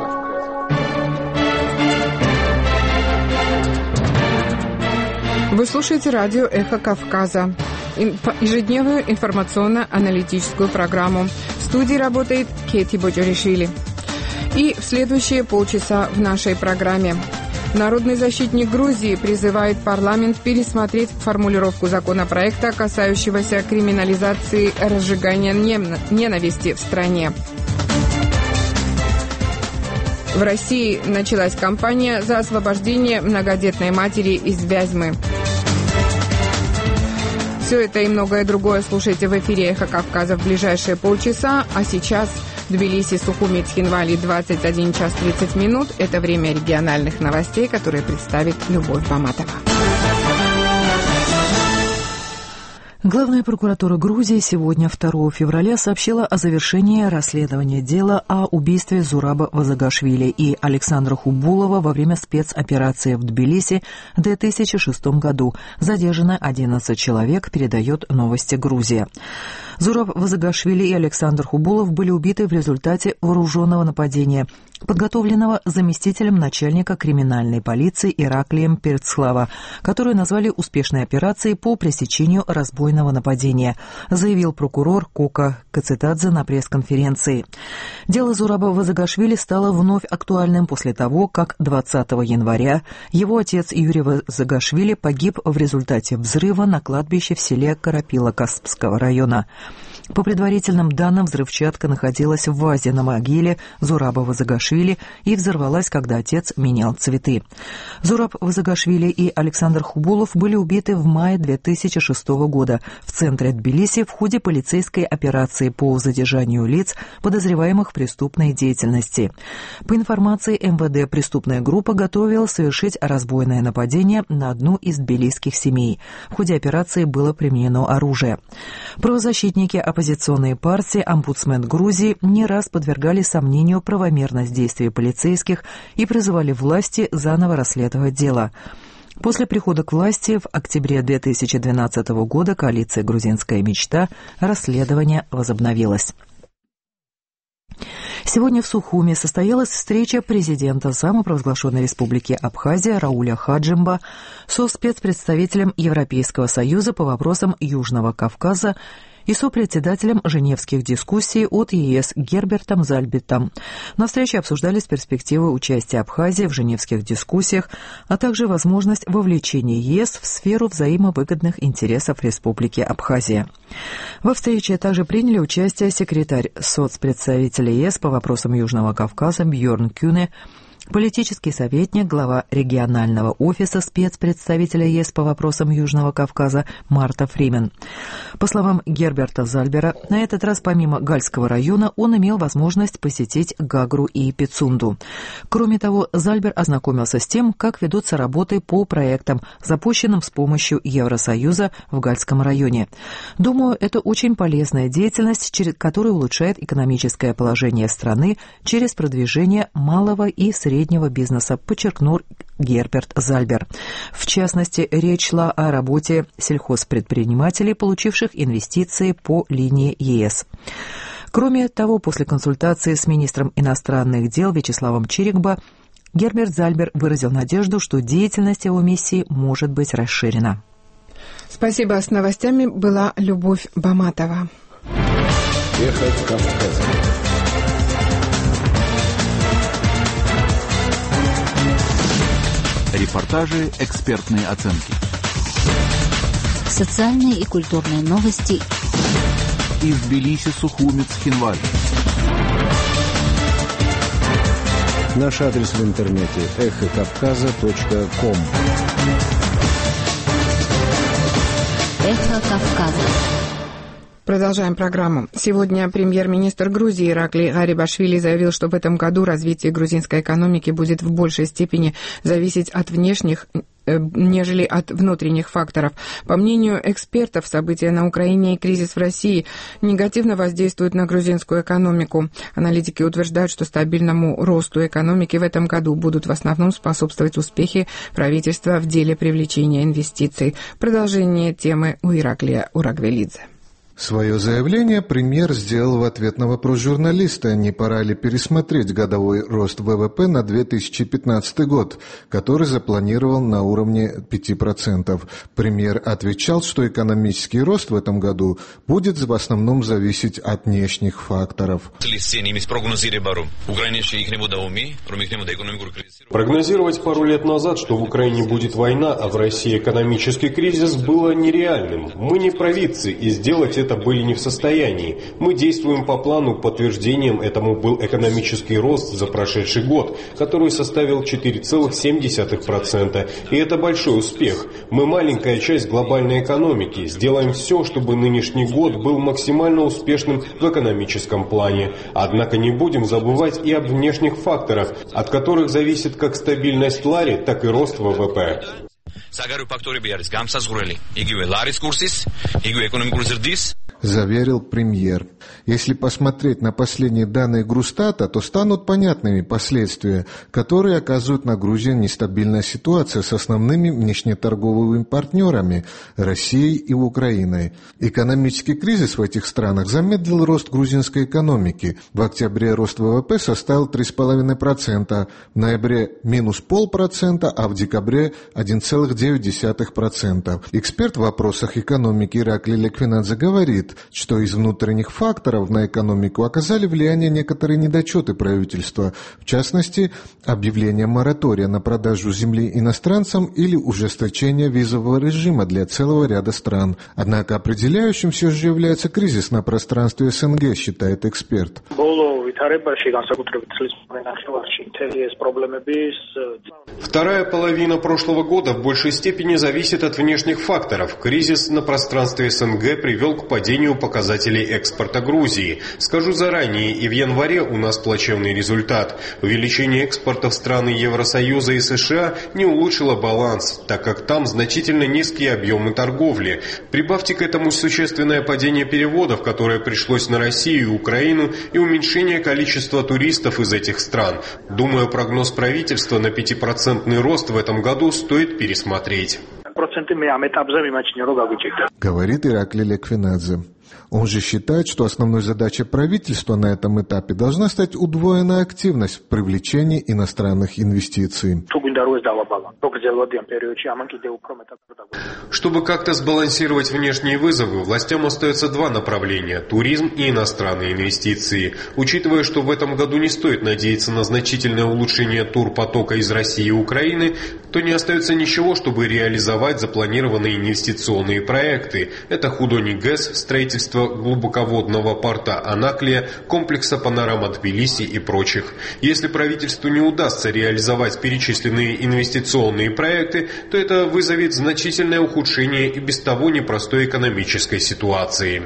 Вы слушаете радио «Эхо Кавказа», ежедневную информационно-аналитическую программу. В студии работает Кети Боджоришвили. И в следующие полчаса в нашей программе. Народный защитник Грузии призывает парламент пересмотреть формулировку законопроекта, касающегося криминализации разжигания ненависти в стране. В России началась кампания за освобождение многодетной матери из Вязьмы. Все это и многое другое слушайте в эфире «Эхо Кавказа» в ближайшие полчаса. А сейчас в Тбилиси, Сухуми, Цхинвали двадцать один час тридцать минут. Это время региональных новостей, которые представит Любовь Баматова. Главная прокуратура Грузии сегодня, второго февраля, сообщила о завершении расследования дела о убийстве Зураба Вазагашвили и Александра Хубулова во время спецоперации в Тбилиси в две тысячи шестом году. Задержано одиннадцать человек, передает «Новости Грузия». Зураб Вазагашвили и Александр Хубулов были убиты в результате вооруженного нападения, подготовленного заместителем начальника криминальной полиции Ираклием Перцхлава, которую назвали успешной операцией по пресечению разбойного нападения, заявил прокурор Кока Кацитадзе на пресс-конференции. Дело Зураба Вазагашвили стало вновь актуальным после того, как двадцатого января его отец Юрий Вазагашвили погиб в результате взрыва на кладбище в селе Карапила Каспского района. По предварительным данным, взрывчатка находилась в вазе на могиле Зураба Вазагашвили и взорвалась, когда отец менял цветы. Зураб Вазагашвили и Александр Хубулов были убиты в мае две тысячи шестого года в центре Тбилиси в ходе полицейской операции по задержанию лиц, подозреваемых в преступной деятельности. По информации эм вэ дэ, преступная группа готовила совершить разбойное нападение на одну из тбилисских семей. В ходе операции было применено оружие. Правозащитники оппозиционной партии «Омбудсмен Грузии» не раз подвергали сомнению правомерность действий полицейских и призывали власти заново расследовать дело. После прихода к власти в октябре две тысячи двенадцатого года коалиция «Грузинская мечта» расследование возобновилось. Сегодня в Сухуми состоялась встреча президента самопровозглашенной республики Абхазия Рауля Хаджимба со спецпредставителем Европейского союза по вопросам Южного Кавказа и сопредседателем женевских дискуссий от е эс Гербертом Зальбертом. На встрече обсуждались перспективы участия Абхазии в женевских дискуссиях, а также возможность вовлечения е эс в сферу взаимовыгодных интересов Республики Абхазия. Во встрече также приняли участие секретарь соцпредставителя е эс по вопросам Южного Кавказа Бьорн Кюне, политический советник, глава регионального офиса спецпредставителя е эс по вопросам Южного Кавказа Марта Фримен. По словам Герберта Зальбера, на этот раз помимо Гальского района он имел возможность посетить Гагру и Пицунду. Кроме того, Зальбер ознакомился с тем, как ведутся работы по проектам, запущенным с помощью Евросоюза в Гальском районе. Думаю, это очень полезная деятельность, которая улучшает экономическое положение страны через продвижение малого и среднего среднего бизнеса, подчеркнул Герберт Зальбер. В частности, речь шла о работе сельхозпредпринимателей, получивших инвестиции по линии е эс. Кроме того, после консультации с министром иностранных дел Вячеславом Чирикбо, Герберт Зальбер выразил надежду, что деятельность его миссии может быть расширена. Спасибо. С новостями была Любовь Баматова. Эхо Кавказа. Репортажи, экспертные оценки. Социальные и культурные новости. Из Тбилиси, Сухуми, Цхинвали. Наш адрес в интернете эхо кавказа точка ком. Эхо Кавказа. Продолжаем программу. Сегодня премьер-министр Грузии Иракли Гарибашвили заявил, что в этом году развитие грузинской экономики будет в большей степени зависеть от внешних, нежели от внутренних факторов. По мнению экспертов, события на Украине и кризис в России негативно воздействуют на грузинскую экономику. Аналитики утверждают, что стабильному росту экономики в этом году будут в основном способствовать успехи правительства в деле привлечения инвестиций. Продолжение темы у Ираклия Урагвелидзе. Свое заявление премьер сделал в ответ на вопрос журналиста, не пора ли пересмотреть годовой рост ВВП на две тысячи пятнадцатый год, который запланировал на уровне пяти процентов. Премьер отвечал, что экономический рост в этом году будет в основном зависеть от внешних факторов. Прогнозировать пару лет назад, что в Украине будет война, а в России экономический кризис, было нереальным. Мы не провидцы, и сделать это были не в состоянии. Мы действуем по плану, подтверждением этому был экономический рост за прошедший год, который составил четыре целых семь десятых процента. И это большой успех. Мы маленькая часть глобальной экономики. Сделаем все, чтобы нынешний год был максимально успешным в экономическом плане. Однако не будем забывать и об внешних факторах, от которых зависит как стабильность лари, так и рост ВВП. Заверил премьер. Если посмотреть на последние данные Грустата, то станут понятными последствия, которые оказывают на Грузию нестабильная ситуация с основными внешнеторговыми партнерами Россией и Украиной. Экономический кризис в этих странах замедлил рост грузинской экономики. В октябре рост ВВП составил три целых пять десятых процента, в ноябре минус полпроцента, а в декабре один целых девять десятых процента. Эксперт в вопросах экономики Иракли Леквинадзе говорит, что из внутренних факторов на экономику оказали влияние некоторые недочеты правительства, в частности, объявление моратория на продажу земли иностранцам или ужесточение визового режима для целого ряда стран. Однако определяющим все же является кризис на пространстве СНГ, считает эксперт. Вторая половина прошлого года в большей степени зависит от внешних факторов. Кризис на пространстве СНГ привел к падению показателей экспорта Грузии. Скажу заранее, и в январе у нас плачевный результат. Увеличение экспорта в страны Евросоюза и США не улучшило баланс, так как там значительно низкие объемы торговли. Прибавьте к этому существенное падение переводов, которое пришлось на Россию и Украину, и уменьшение количества туристов из этих стран. Думаю, прогноз правительства на пятипроцентный рост в этом году стоит пересмотреть. Говорит Иракли Леквинадзе. Он же считает, что основной задачей правительства на этом этапе должна стать удвоенная активность в привлечении иностранных инвестиций. Чтобы как-то сбалансировать внешние вызовы, властям остается два направления – туризм и иностранные инвестиции. Учитывая, что в этом году не стоит надеяться на значительное улучшение турпотока из России и Украины, то не остается ничего, чтобы реализовать запланированные инвестиционные проекты. Это Худони ГЭС, строительство глубоководного порта Анаклия, комплекса Панорама Тбилиси и прочих. Если правительству не удастся реализовать перечисленные инвестиционные проекты, то это вызовет значительное ухудшение и без того непростой экономической ситуации.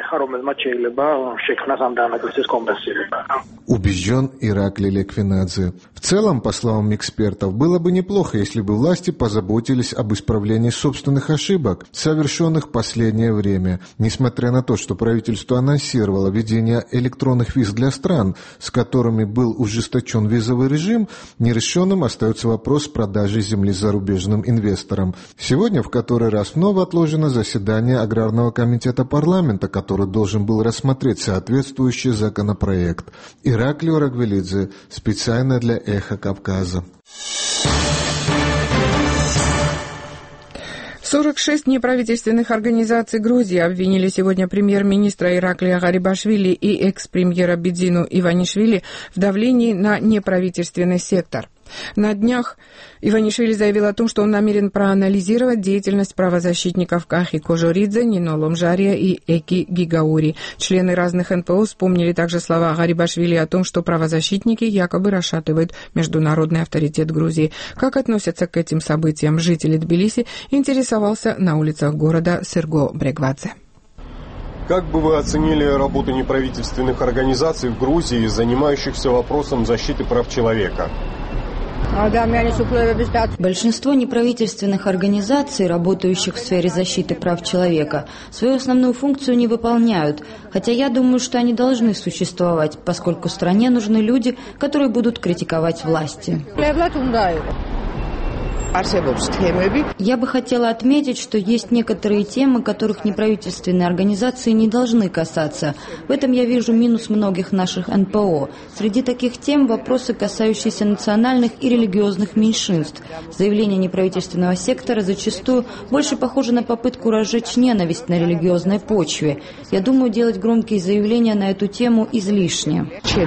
Убежден Иракли Леквинадзе. В целом, по словам экспертов, было бы неплохо, если бы власти позаботились об исправлении собственных ошибок, совершенных в последнее время. Несмотря на то, что правительство анонсировало введение электронных виз для стран, с которыми был ужесточен визовый режим, нерешенным остается вопрос продажи земли зарубежным инвесторам. Сегодня в который раз вновь отложено заседание Аграрного комитета парламента, который должен был рассмотреть соответствующий законопроект. Иракли Урагвелидзе, специально для «Эхо Кавказа». сорок шесть неправительственных организаций Грузии обвинили сегодня премьер-министра Ираклия Гарибашвили и экс-премьера Бидзину Иванишвили в давлении на неправительственный сектор. На днях Иванишвили заявил о том, что он намерен проанализировать деятельность правозащитников Кахи Кожоридзе, Нино Ломжария и Эки Гигаури. Члены разных эн пэ о вспомнили также слова Гарибашвили о том, что правозащитники якобы расшатывают международный авторитет Грузии. Как относятся к этим событиям жители Тбилиси, интересовался на улицах города Серго Брегвадзе. Как бы вы оценили работу неправительственных организаций в Грузии, занимающихся вопросом защиты прав человека? Большинство неправительственных организаций, работающих в сфере защиты прав человека, свою основную функцию не выполняют, хотя я думаю, что они должны существовать, поскольку стране нужны люди, которые будут критиковать власти. Я бы хотела отметить, что есть некоторые темы, которых неправительственные организации не должны касаться. В этом я вижу минус многих наших эн пэ о. Среди таких тем вопросы, касающиеся национальных и религиозных меньшинств. Заявления неправительственного сектора зачастую больше похожи на попытку разжечь ненависть на религиозной почве. Я думаю, делать громкие заявления на эту тему излишне.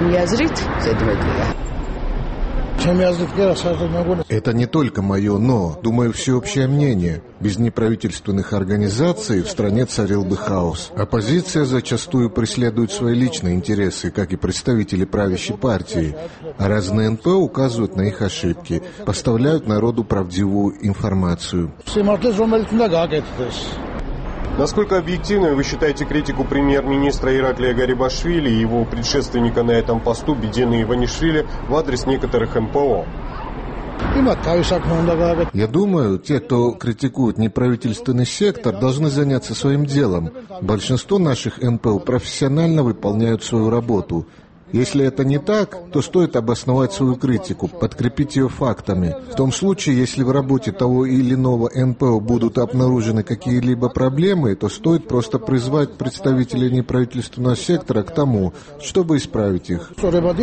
Это не только мое «но», думаю, всеобщее мнение. Без неправительственных организаций в стране царил бы хаос. Оппозиция зачастую преследует свои личные интересы, как и представители правящей партии, а разные эн пэ о указывают на их ошибки, поставляют народу правдивую информацию. Насколько объективной вы считаете критику премьер-министра Ираклия Гарибашвили и его предшественника на этом посту Бидина Иванишвили в адрес некоторых эн пэ о? Я думаю, те, кто критикует неправительственный сектор, должны заняться своим делом. Большинство наших эн пэ о профессионально выполняют свою работу. Если это не так, то стоит обосновать свою критику, подкрепить ее фактами. В том случае, если в работе того или иного эн пэ о будут обнаружены какие-либо проблемы, то стоит просто призвать представителей неправительственного сектора к тому, чтобы исправить их.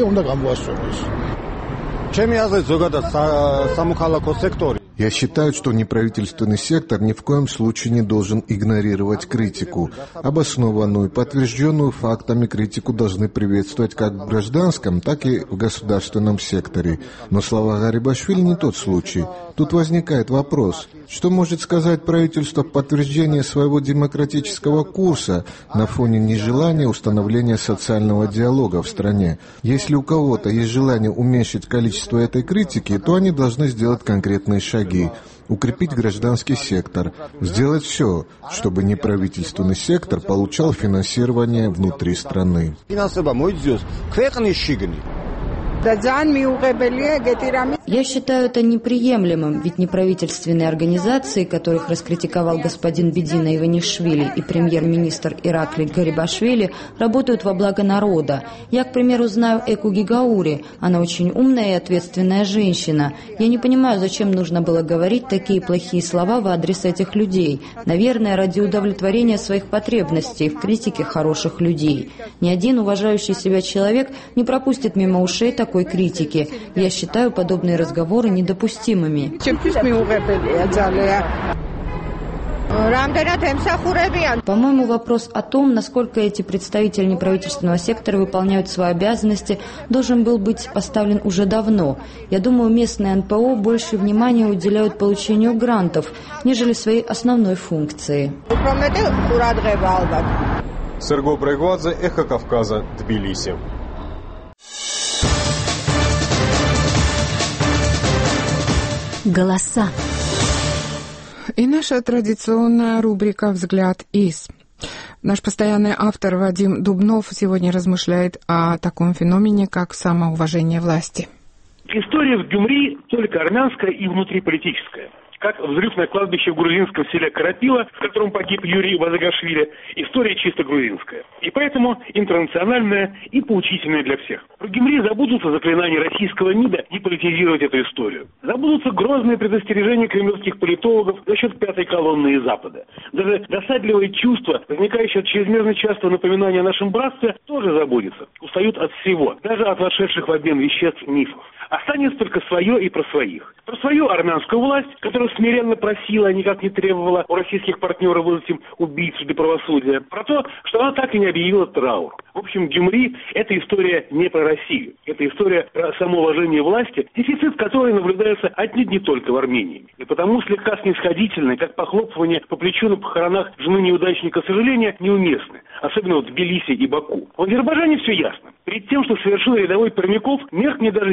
Я считаю, что неправительственный сектор ни в коем случае не должен игнорировать критику. Обоснованную, подтвержденную фактами критику должны приветствовать как в гражданском, так и в государственном секторе. Но слова Гарибашвили не тот случай. Тут возникает вопрос, что может сказать правительство в подтверждение своего демократического курса на фоне нежелания установления социального диалога в стране? Если у кого-то есть желание уменьшить количество этой критики, то они должны сделать конкретные шаги. Укрепить гражданский сектор, сделать все, чтобы неправительственный сектор получал финансирование внутри страны. Я считаю это неприемлемым, ведь неправительственные организации, которых раскритиковал господин Бидина Иванишвили и премьер-министр Ираклий Гарибашвили, работают во благо народа. Я, к примеру, знаю Эку Гигаури. Она очень умная и ответственная женщина. Я не понимаю, зачем нужно было говорить такие плохие слова в адрес этих людей. Наверное, ради удовлетворения своих потребностей в критике хороших людей. Ни один уважающий себя человек не пропустит мимо ушей такой такой критики. Я считаю подобные разговоры недопустимыми. По-моему, вопрос о том, насколько эти представители неправительственного сектора выполняют свои обязанности, должен был быть поставлен уже давно. Я думаю, местные эн пэ о больше внимания уделяют получению грантов, нежели своей основной функции. Серго Брайгвадзе, Эхо Кавказа, Тбилиси. Голоса. И наша традиционная рубрика «Взгляд из». Наш постоянный автор Вадим Дубнов сегодня размышляет о таком феномене, как самоуважение власти. История в Гюмри только армянская и внутриполитическая. Как взрыв на кладбище в грузинском селе Карапила, в котором погиб Юрий Вазагашвили, история чисто грузинская. И поэтому интернациональная и поучительная для всех. Про Гюмри забудутся заклинания российского МИДа не политизировать эту историю. Забудутся грозные предостережения кремлевских политологов насчет пятой колонны из Запада. Даже досадливые чувства, возникающие от чрезмерно частого напоминания о нашем братстве, тоже забудется. Устают от всего, даже от вошедших в обмен веществ мифов. Останется только свое и про своих. Про свою армянскую власть, которая смиренно просила, а никак не требовала у российских партнеров выдать им убийц для правосудия. Про то, что она так и не объявила траур. В общем, Гюмри – это история не про Россию. Это история про самоуважение власти, дефицит которой наблюдается отнюдь не только в Армении. И потому слегка снисходительное, как похлопывание по плечу на похоронах жены неудачника, сожаления, неуместны. Особенно вот в Тбилиси и Баку. В Азербайджане все ясно. Перед тем, что совершил рядовой Пермяков, меркнет даже вековая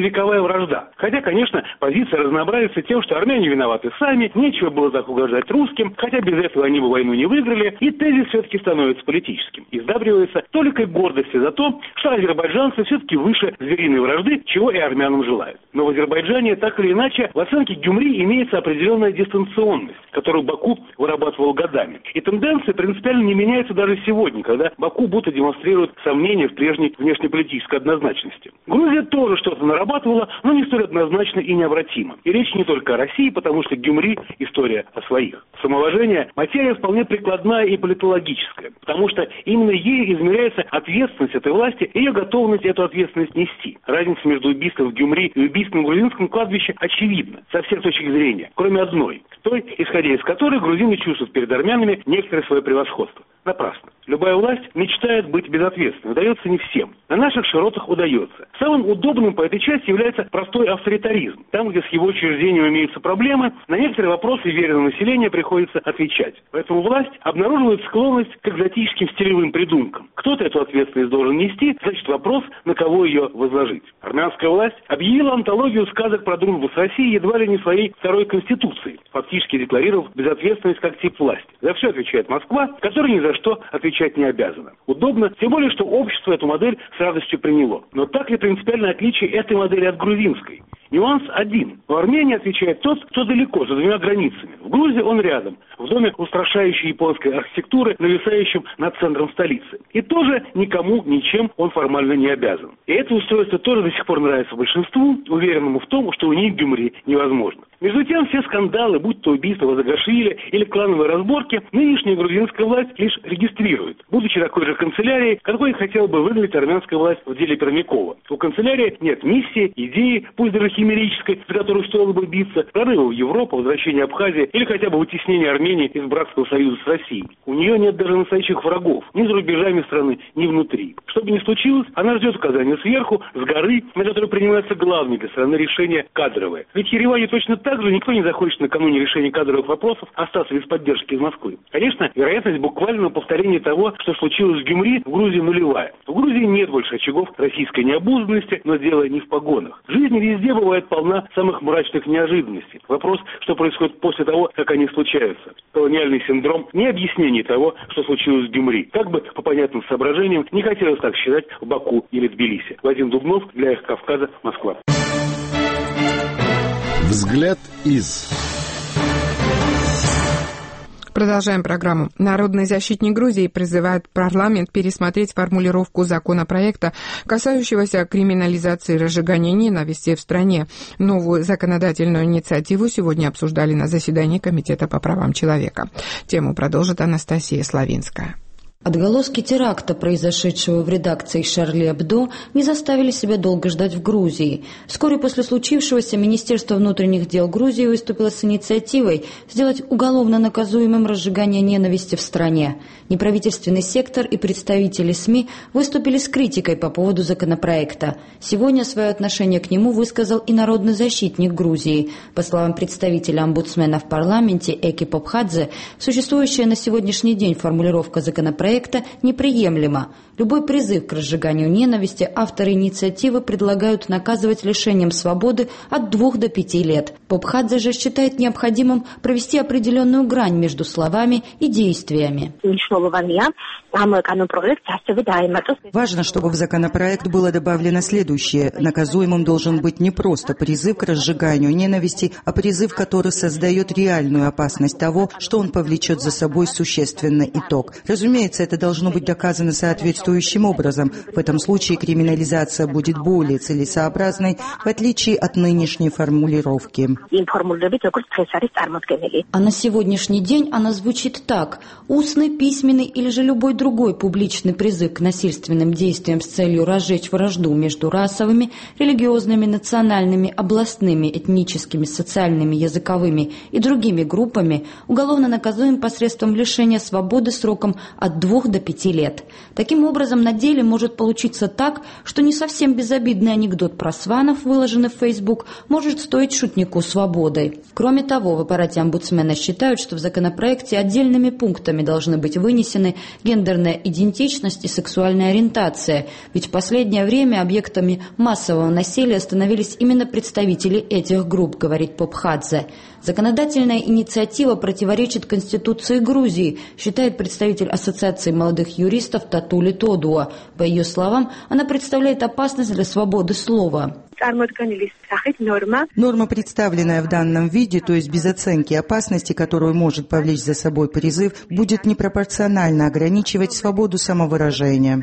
вражда. Хотя, конечно, позиция разнообразится тем, что армяне виноваты сами, нечего было так угождать русским, хотя без этого они бы войну не выиграли, и тезис все-таки становится политическим. И сдабривается толикой гордости за то, что азербайджанцы все-таки выше звериной вражды, чего и армянам желают. Но в Азербайджане, так или иначе, в оценке Гюмри имеется определенная дистанционность, которую Баку вырабатывал годами. И тенденции принципиально не меняются даже сегодня, когда Баку будто демонстрирует сомнения в прежней внешнеполитической однозначности. Грузия тоже что-то нарабатывала, но не столь однозначно и необратимо. И речь не только о России, потому что Гюмри – история о своих. Самоуважение – материя вполне прикладная и политологическая, потому что именно ею измеряется ответственность этой власти и ее готовность эту ответственность нести. Разница между убийством в Гюмри и убийством в грузинском кладбище очевидна, со всех точек зрения, кроме одной, той, исходя из которой грузины чувствуют перед армянами некоторое свое превосходство. Напрасно. Любая власть мечтает быть безответственной, удается не всем. На наших широтах удается. Самым удобным по этой части является простой авторитаризм. Там, где с его учреждением имеются проблемы, на некоторые вопросы веренного населения приходится отвечать. Поэтому власть обнаруживает склонность к экзотическим стилевым придумкам. Кто-то эту ответственность должен нести, значит вопрос, на кого ее возложить. Армянская власть объявила антологию сказок про дружбу с Россией едва ли не своей второй конституцией, фактически декларировав безответственность как тип власти. За все отвечает Москва, которая ни за что отвечать не обязана. Удобно, тем более, что общество эту модель с радостью приняло. Но так ли принципиальное отличие этой модели от грузинской? Нюанс один. В Армении отвечает тот, кто далеко, за двумя границами. В Грузии он рядом, в доме устрашающей японской архитектуры, нависающем над центром столицы. И тоже никому ничем он формально не обязан. И это устройство тоже до сих пор нравится большинству, уверенному в том, что у них Гюмри невозможно. Между тем, все скандалы, будь то убийство Вазагашвили или клановые разборки, нынешняя грузинская власть лишь регистрирует, будучи такой же канцелярией, какой хотела бы выглядеть армянская власть в деле Пермякова. У канцелярии нет миссии, идеи, пусть даже химерической, за которую стоило бы биться, прорыва в Европу, возвращения Абхазии или хотя бы вытеснения Армении из братского союза с Россией. У нее нет даже настоящих врагов, ни за рубежами страны, ни внутри. Что бы ни случилось, она ждет указания сверху, с горы, на которой принимается главное для страны решение кадровое. Ведь в Ереване точно так же никто не захочет накануне решения кадровых вопросов остаться без поддержки из Москвы. Конечно, вероятность буквального повторения того, что случилось в Гюмри, в Грузии нулевая. В Грузии нет больше очагов российской необузданности, но дело не в погонах. Жизнь везде бывает полна самых мрачных неожиданностей. Вопрос, что происходит после того, как они случаются. Колониальный синдром – не объяснение того, что случилось в Гюмри. Как бы по понятным соображениям не хотелось так считать в Баку или Тбилиси. Вадим Дубнов, для Эхо Кавказа, Москва. Взгляд из... Продолжаем программу. Народный защитник Грузии призывает парламент пересмотреть формулировку законопроекта, касающегося криминализации разжигания ненависти в стране. Новую законодательную инициативу сегодня обсуждали на заседании Комитета по правам человека. Тему продолжит Анастасия Славинская. Отголоски теракта, произошедшего в редакции «Шарли Эбдо», не заставили себя долго ждать в Грузии. Вскоре после случившегося Министерство внутренних дел Грузии выступило с инициативой сделать уголовно наказуемым разжигание ненависти в стране. Неправительственный сектор и представители СМИ выступили с критикой по поводу законопроекта. Сегодня свое отношение к нему высказал и народный защитник Грузии. По словам представителя омбудсмена в парламенте Эки Попхадзе, существующая на сегодняшний день формулировка законопроекта неприемлемо. Любой призыв к разжиганию ненависти авторы инициативы предлагают наказывать лишением свободы от двух до пяти лет. Попхадзе же считает необходимым провести определенную грань между словами и действиями. Важно, чтобы в законопроект было добавлено следующее. Наказуемым должен быть не просто призыв к разжиганию ненависти, а призыв, который создает реальную опасность того, что он повлечет за собой существенный итог. Разумеется, это должно быть доказано соответствующим образом. В этом случае криминализация будет более целесообразной, в отличие от нынешней формулировки. А на сегодняшний день она звучит так. Устный, письменный или же любой другой публичный призыв к насильственным действиям с целью разжечь вражду между расовыми, религиозными, национальными, областными, этническими, социальными, языковыми и другими группами уголовно наказуем посредством лишения свободы сроком от двух двух до пяти лет. Таким образом, на деле может получиться так, что не совсем безобидный анекдот про сванов, выложенный в Facebook, может стоить шутнику свободы. Кроме того, в аппарате омбудсмена считают, что в законопроекте отдельными пунктами должны быть вынесены гендерная идентичность и сексуальная ориентация, ведь в последнее время объектами массового насилия становились именно представители этих групп, говорит Попхадзе. Законодательная инициатива противоречит Конституции Грузии, считает представитель Ассоциации молодых юристов Татули Тодуа. По ее словам, она представляет опасность для свободы слова. Норма, представленная в данном виде, то есть без оценки опасности, которую может повлечь за собой призыв, будет непропорционально ограничивать свободу самовыражения.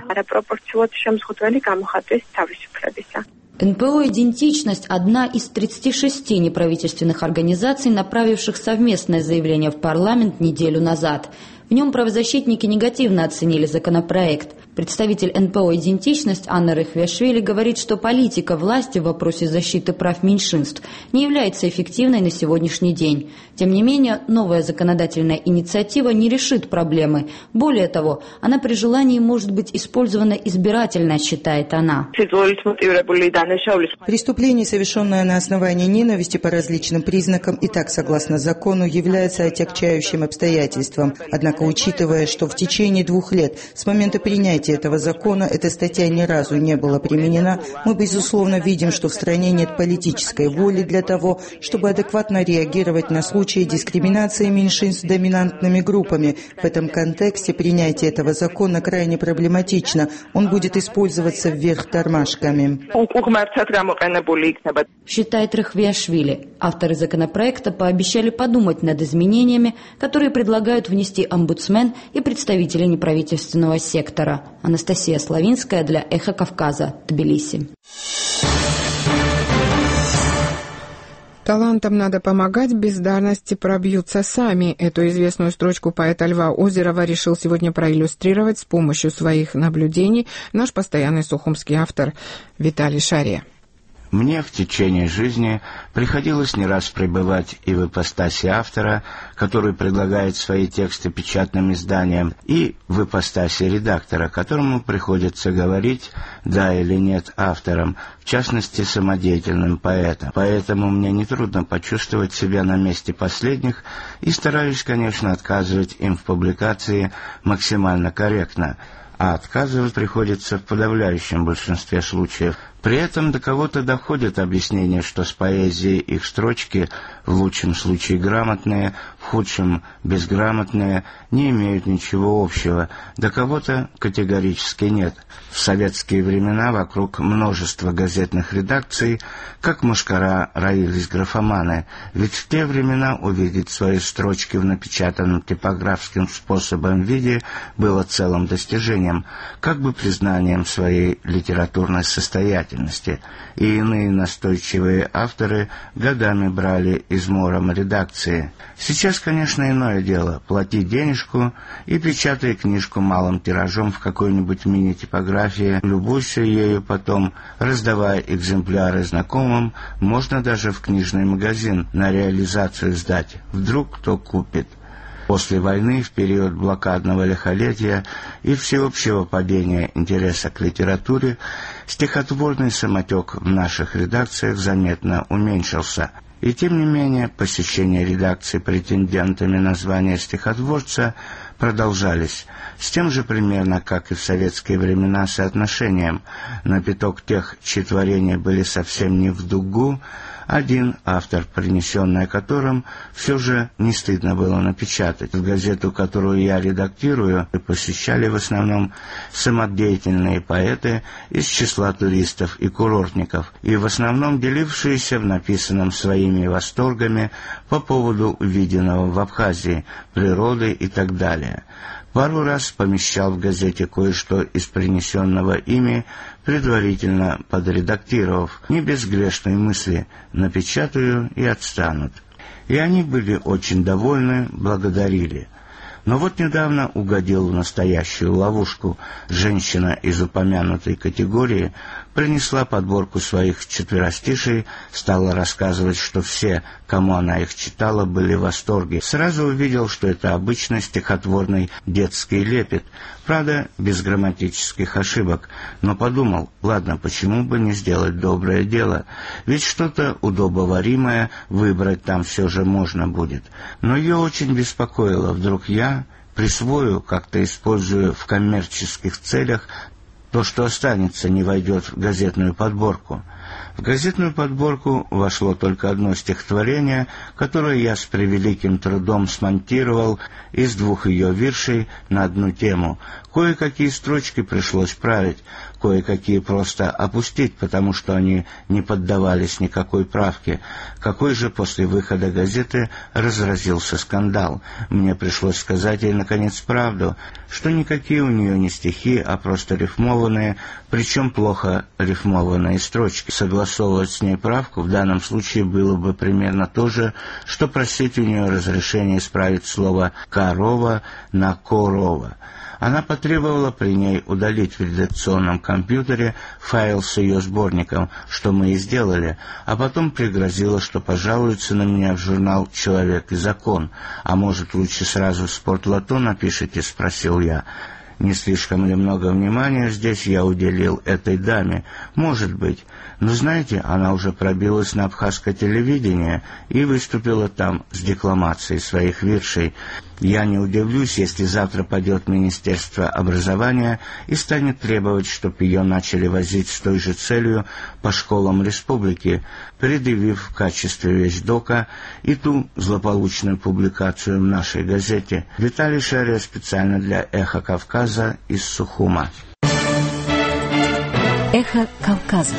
эн пэ о «Идентичность» – одна из тридцати шести неправительственных организаций, направивших совместное заявление в парламент неделю назад. В нем правозащитники негативно оценили законопроект. Представитель эн пэ о «Идентичность» Анна Рыхвиашвили говорит, что политика власти в вопросе защиты прав меньшинств не является эффективной на сегодняшний день. Тем не менее, новая законодательная инициатива не решит проблемы. Более того, она при желании может быть использована избирательно, считает она. Преступление, совершенное на основании ненависти по различным признакам, и так, согласно закону, является отягчающим обстоятельством. Однако, учитывая, что в течение двух лет с момента принятия этого закона эта статья ни разу не была применена, мы, безусловно, видим, что в стране нет политической воли для того, чтобы адекватно реагировать на случаи дискриминации меньшинств доминантными группами. В этом контексте принятие этого закона крайне проблематично. Он будет использоваться вверх тормашками. Считает Рыхвиашвили. Авторы законопроекта пообещали подумать над изменениями, которые предлагают внести омбудсмен и представители неправительственного сектора. Анастасия Славинская для «Эхо Кавказа», Тбилиси. Талантам надо помогать, бездарности пробьются сами. Эту известную строчку поэта Льва Озерова решил сегодня проиллюстрировать с помощью своих наблюдений наш постоянный сухумский автор Виталий Шария. Мне в течение жизни приходилось не раз пребывать и в ипостаси автора, который предлагает свои тексты печатным изданиям, и в ипостаси редактора, которому приходится говорить «да» или «нет» авторам, в частности, самодеятельным поэтам. Поэтому мне нетрудно почувствовать себя на месте последних и стараюсь, конечно, отказывать им в публикации максимально корректно, а отказывать приходится в подавляющем большинстве случаев. При этом до кого-то доходит объяснение, что с поэзией их строчки, в лучшем случае грамотные, в худшем безграмотные, не имеют ничего общего, до кого-то категорически нет. В советские времена вокруг множества газетных редакций, как мошкара, роились графоманы, ведь в те времена увидеть свои строчки в напечатанном типографским способом виде было целым достижением, как бы признанием своей литературной состоятельности. И иные настойчивые авторы годами брали измором редакции. Сейчас, конечно, иное дело. Плати денежку и печатай книжку малым тиражом в какой-нибудь мини-типографии, любуйся ею потом, раздавая экземпляры знакомым, можно даже в книжный магазин на реализацию сдать. Вдруг кто купит. После войны, в период блокадного лихолетия и всеобщего падения интереса к литературе, стихотворный самотек в наших редакциях заметно уменьшился. И тем не менее, посещение редакции претендентами на звание стихотворца продолжались, с тем же примерно, как и в советские времена, соотношением. На пяток тех, чьи творения были совсем не в дугу, один автор, принесенный которым все же не стыдно было напечатать. Газету, которую я редактирую, посещали в основном самодеятельные поэты из числа туристов и курортников, и в основном делившиеся в написанном своими восторгами по поводу увиденного в Абхазии, природы и так далее. Пару раз помещал в газете кое-что из принесенного ими, предварительно подредактировав, не без грешной мысли, напечатаю и отстанут. И они были очень довольны, благодарили. Но вот недавно угодил в настоящую ловушку женщина из упомянутой категории, принесла подборку своих четверостишей, стала рассказывать, что все, кому она их читала, были в восторге. Сразу увидел, что это обычный стихотворный детский лепет, правда, без грамматических ошибок, но подумал, ладно, почему бы не сделать доброе дело, ведь что-то удобоваримое выбрать там все же можно будет. Но ее очень беспокоило, вдруг я присвою, как-то использую в коммерческих целях, то, что останется, не войдет в газетную подборку. В газетную подборку вошло только одно стихотворение, которое я с превеликим трудом смонтировал из двух ее виршей на одну тему. Кое-какие строчки пришлось править, кое-какие просто опустить, потому что они не поддавались никакой правке. Какой же после выхода газеты разразился скандал. Мне пришлось сказать ей, наконец, правду, что никакие у нее не стихи, а просто рифмованные, причем плохо рифмованные строчки. Согласовывать с ней правку в данном случае было бы примерно то же, что просить у нее разрешения исправить слово «корова» на «корова». Она потребовала при ней удалить в редакционном компьютере файл с ее сборником, что мы и сделали, а потом пригрозила, что пожалуется на меня в журнал «Человек и закон». «А может, лучше сразу в «Спортлото» напишите?» — спросил я. Не слишком ли много внимания здесь я уделил этой даме? Может быть. Но, знаете, она уже пробилась на абхазское телевидение и выступила там с декламацией своих виршей. Я не удивлюсь, если завтра пойдет Министерство образования и станет требовать, чтобы ее начали возить с той же целью по школам республики, предъявив в качестве вещдока и ту злополучную публикацию в нашей газете. Виталий Шария специально для «Эхо Кавказа» из Сухума. «Эхо Кавказа».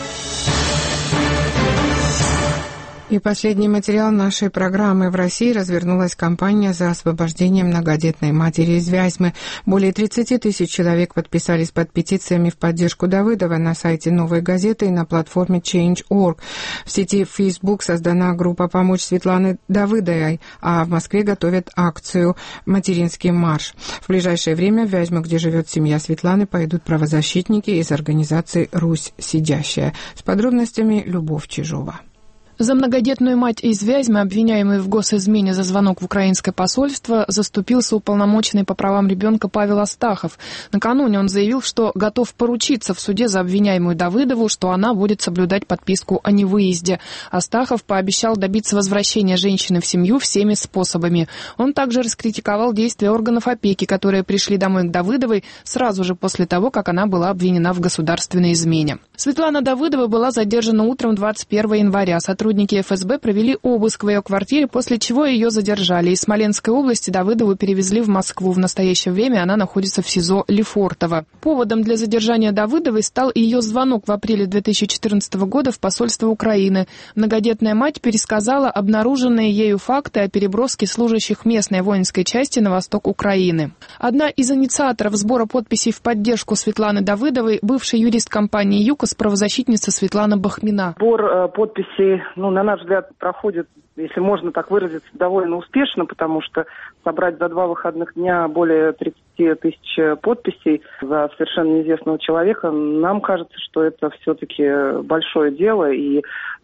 И последний материал нашей программы. В России развернулась кампания за освобождение многодетной матери из Вязьмы. Более тридцати тысяч человек подписались под петициями в поддержку Давыдова на сайте «Новой газеты» и на платформе Change точка орг. В сети Facebook создана группа «Помочь Светлане Давыдовой», а в Москве готовят акцию «Материнский марш». В ближайшее время в Вязьму, где живет семья Светланы, пойдут правозащитники из организации «Русь сидящая». С подробностями Любовь Чижова. За многодетную мать из Вязьмы, обвиняемую в госизмене за звонок в украинское посольство, заступился уполномоченный по правам ребенка Павел Астахов. Накануне он заявил, что готов поручиться в суде за обвиняемую Давыдову, что она будет соблюдать подписку о невыезде. Астахов пообещал добиться возвращения женщины в семью всеми способами. Он также раскритиковал действия органов опеки, которые пришли домой к Давыдовой сразу же после того, как она была обвинена в государственной измене. Светлана Давыдова была задержана утром двадцать первого января. Сотрудники эф эс бэ провели обыск в ее квартире, после чего ее задержали. Из Смоленской области Давыдову перевезли в Москву. В настоящее время она находится в СИЗО Лефортово. Поводом для задержания Давыдовой стал ее звонок в апреле две тысячи четырнадцатого года в посольство Украины. Многодетная мать пересказала обнаруженные ею факты о переброске служащих местной воинской части на восток Украины. Одна из инициаторов сбора подписей в поддержку Светланы Давыдовой, бывший юрист компании «ЮКОС», правозащитница Светлана Бахмина. Сбор э, подписей, ну, на наш взгляд, проходит, если можно так выразиться, довольно успешно, потому что собрать за два выходных дня более тридцати тысяч подписей за совершенно неизвестного человека, нам кажется, что это все-таки большое дело, и э,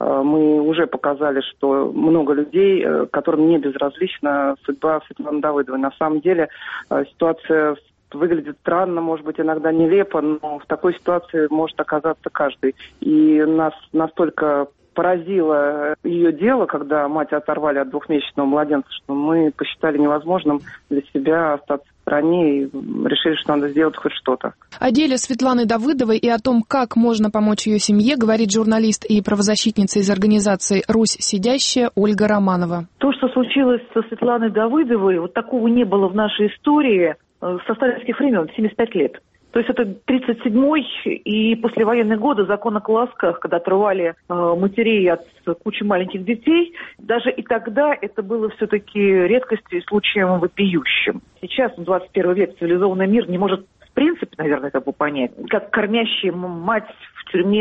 мы уже показали, что много людей, э, которым не безразлична судьба Светланы Давыдовой. На самом деле э, ситуация выглядит странно, может быть, иногда нелепо, но в такой ситуации может оказаться каждый. И нас настолько поразило ее дело, когда мать оторвали от двухмесячного младенца, что мы посчитали невозможным для себя остаться в стране и решили, что надо сделать хоть что-то. О деле Светланы Давыдовой и о том, как можно помочь ее семье, говорит журналист и правозащитница из организации «Русь сидящая» Ольга Романова. То, что случилось со Светланой Давыдовой, вот такого не было в нашей истории со сталинских времен, семьдесят пять лет. То есть это тридцать седьмой и послевоенные годы, закон о колосках, когда отрывали э, матерей от кучи маленьких детей. Даже и тогда это было все-таки редкостью и случаем вопиющим. Сейчас, в двадцать первый век, цивилизованный мир не может в принципе, наверное, это понять. Как кормящая мать в тюрьме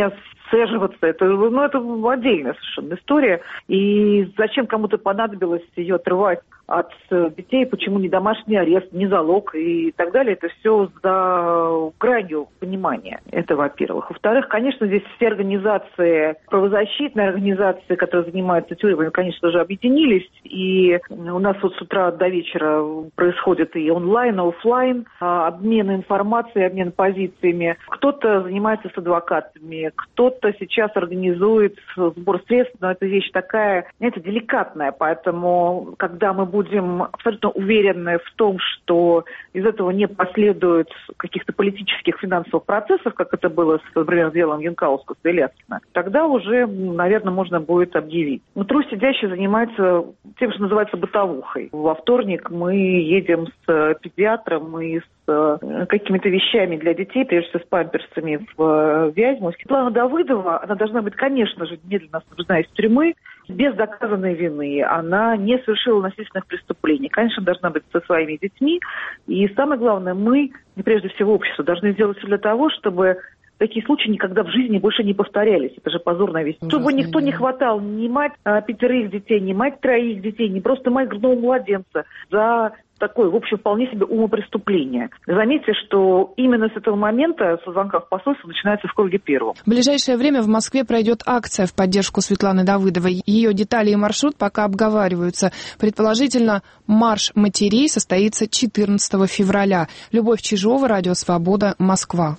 отцеживаться. Это, ну, это отдельная совершенно история. И зачем кому-то понадобилось ее отрывать от детей, почему не домашний арест, не залог и так далее. Это все за гранью понимания. Это, во-первых. Во-вторых, конечно, здесь все организации, правозащитные организации, которые занимаются тюрьмами, конечно же, объединились. И у нас вот с утра до вечера происходит и онлайн, и офлайн обмен информацией, обмен позициями. Кто-то занимается с адвокатами, кто-то сейчас организует сбор средств, но эта вещь такая, знаете, деликатная. Поэтому, когда мы будем будем абсолютно уверены в том, что из этого не последует каких-то политических, финансовых процессов, как это было, с, например, с делом Янкаускаса и Ляскина, тогда уже, наверное, можно будет объявить. Внутри сидящий занимается тем, что называется бытовухой. Во вторник мы едем с педиатром и с какими-то вещами для детей, прежде всего с памперсами в Вязьму. Светлана Давыдова, она должна быть, конечно же, немедленно освобождена из тюрьмы, без доказанной вины. Она не совершила насильственных преступлений. Конечно, должна быть со своими детьми. И самое главное, мы, и прежде всего общество, должны сделать все для того, чтобы такие случаи никогда в жизни больше не повторялись. Это же позорная вещь. Чтобы никто не хватал ни мать а, пятерых детей, ни мать троих детей, ни просто мать грудного младенца за такое, в общем, вполне себе умопреступление. Заметьте, что именно с этого момента, со звонка в посольство, начинается в круге первом. В ближайшее время в Москве пройдет акция в поддержку Светланы Давыдовой. Ее детали и маршрут пока обговариваются. Предположительно, марш матерей состоится четырнадцатого февраля. Любовь Чижова, Радио Свобода, Москва.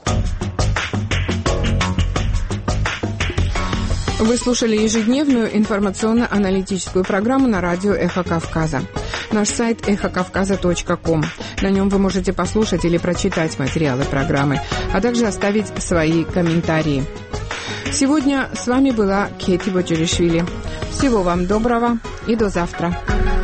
Вы слушали ежедневную информационно-аналитическую программу на радио «Эхо Кавказа». Наш сайт эхо кавказа точка ком. На нем вы можете послушать или прочитать материалы программы, а также оставить свои комментарии. Сегодня с вами была Кети Боджеришвили. Всего вам доброго и до завтра.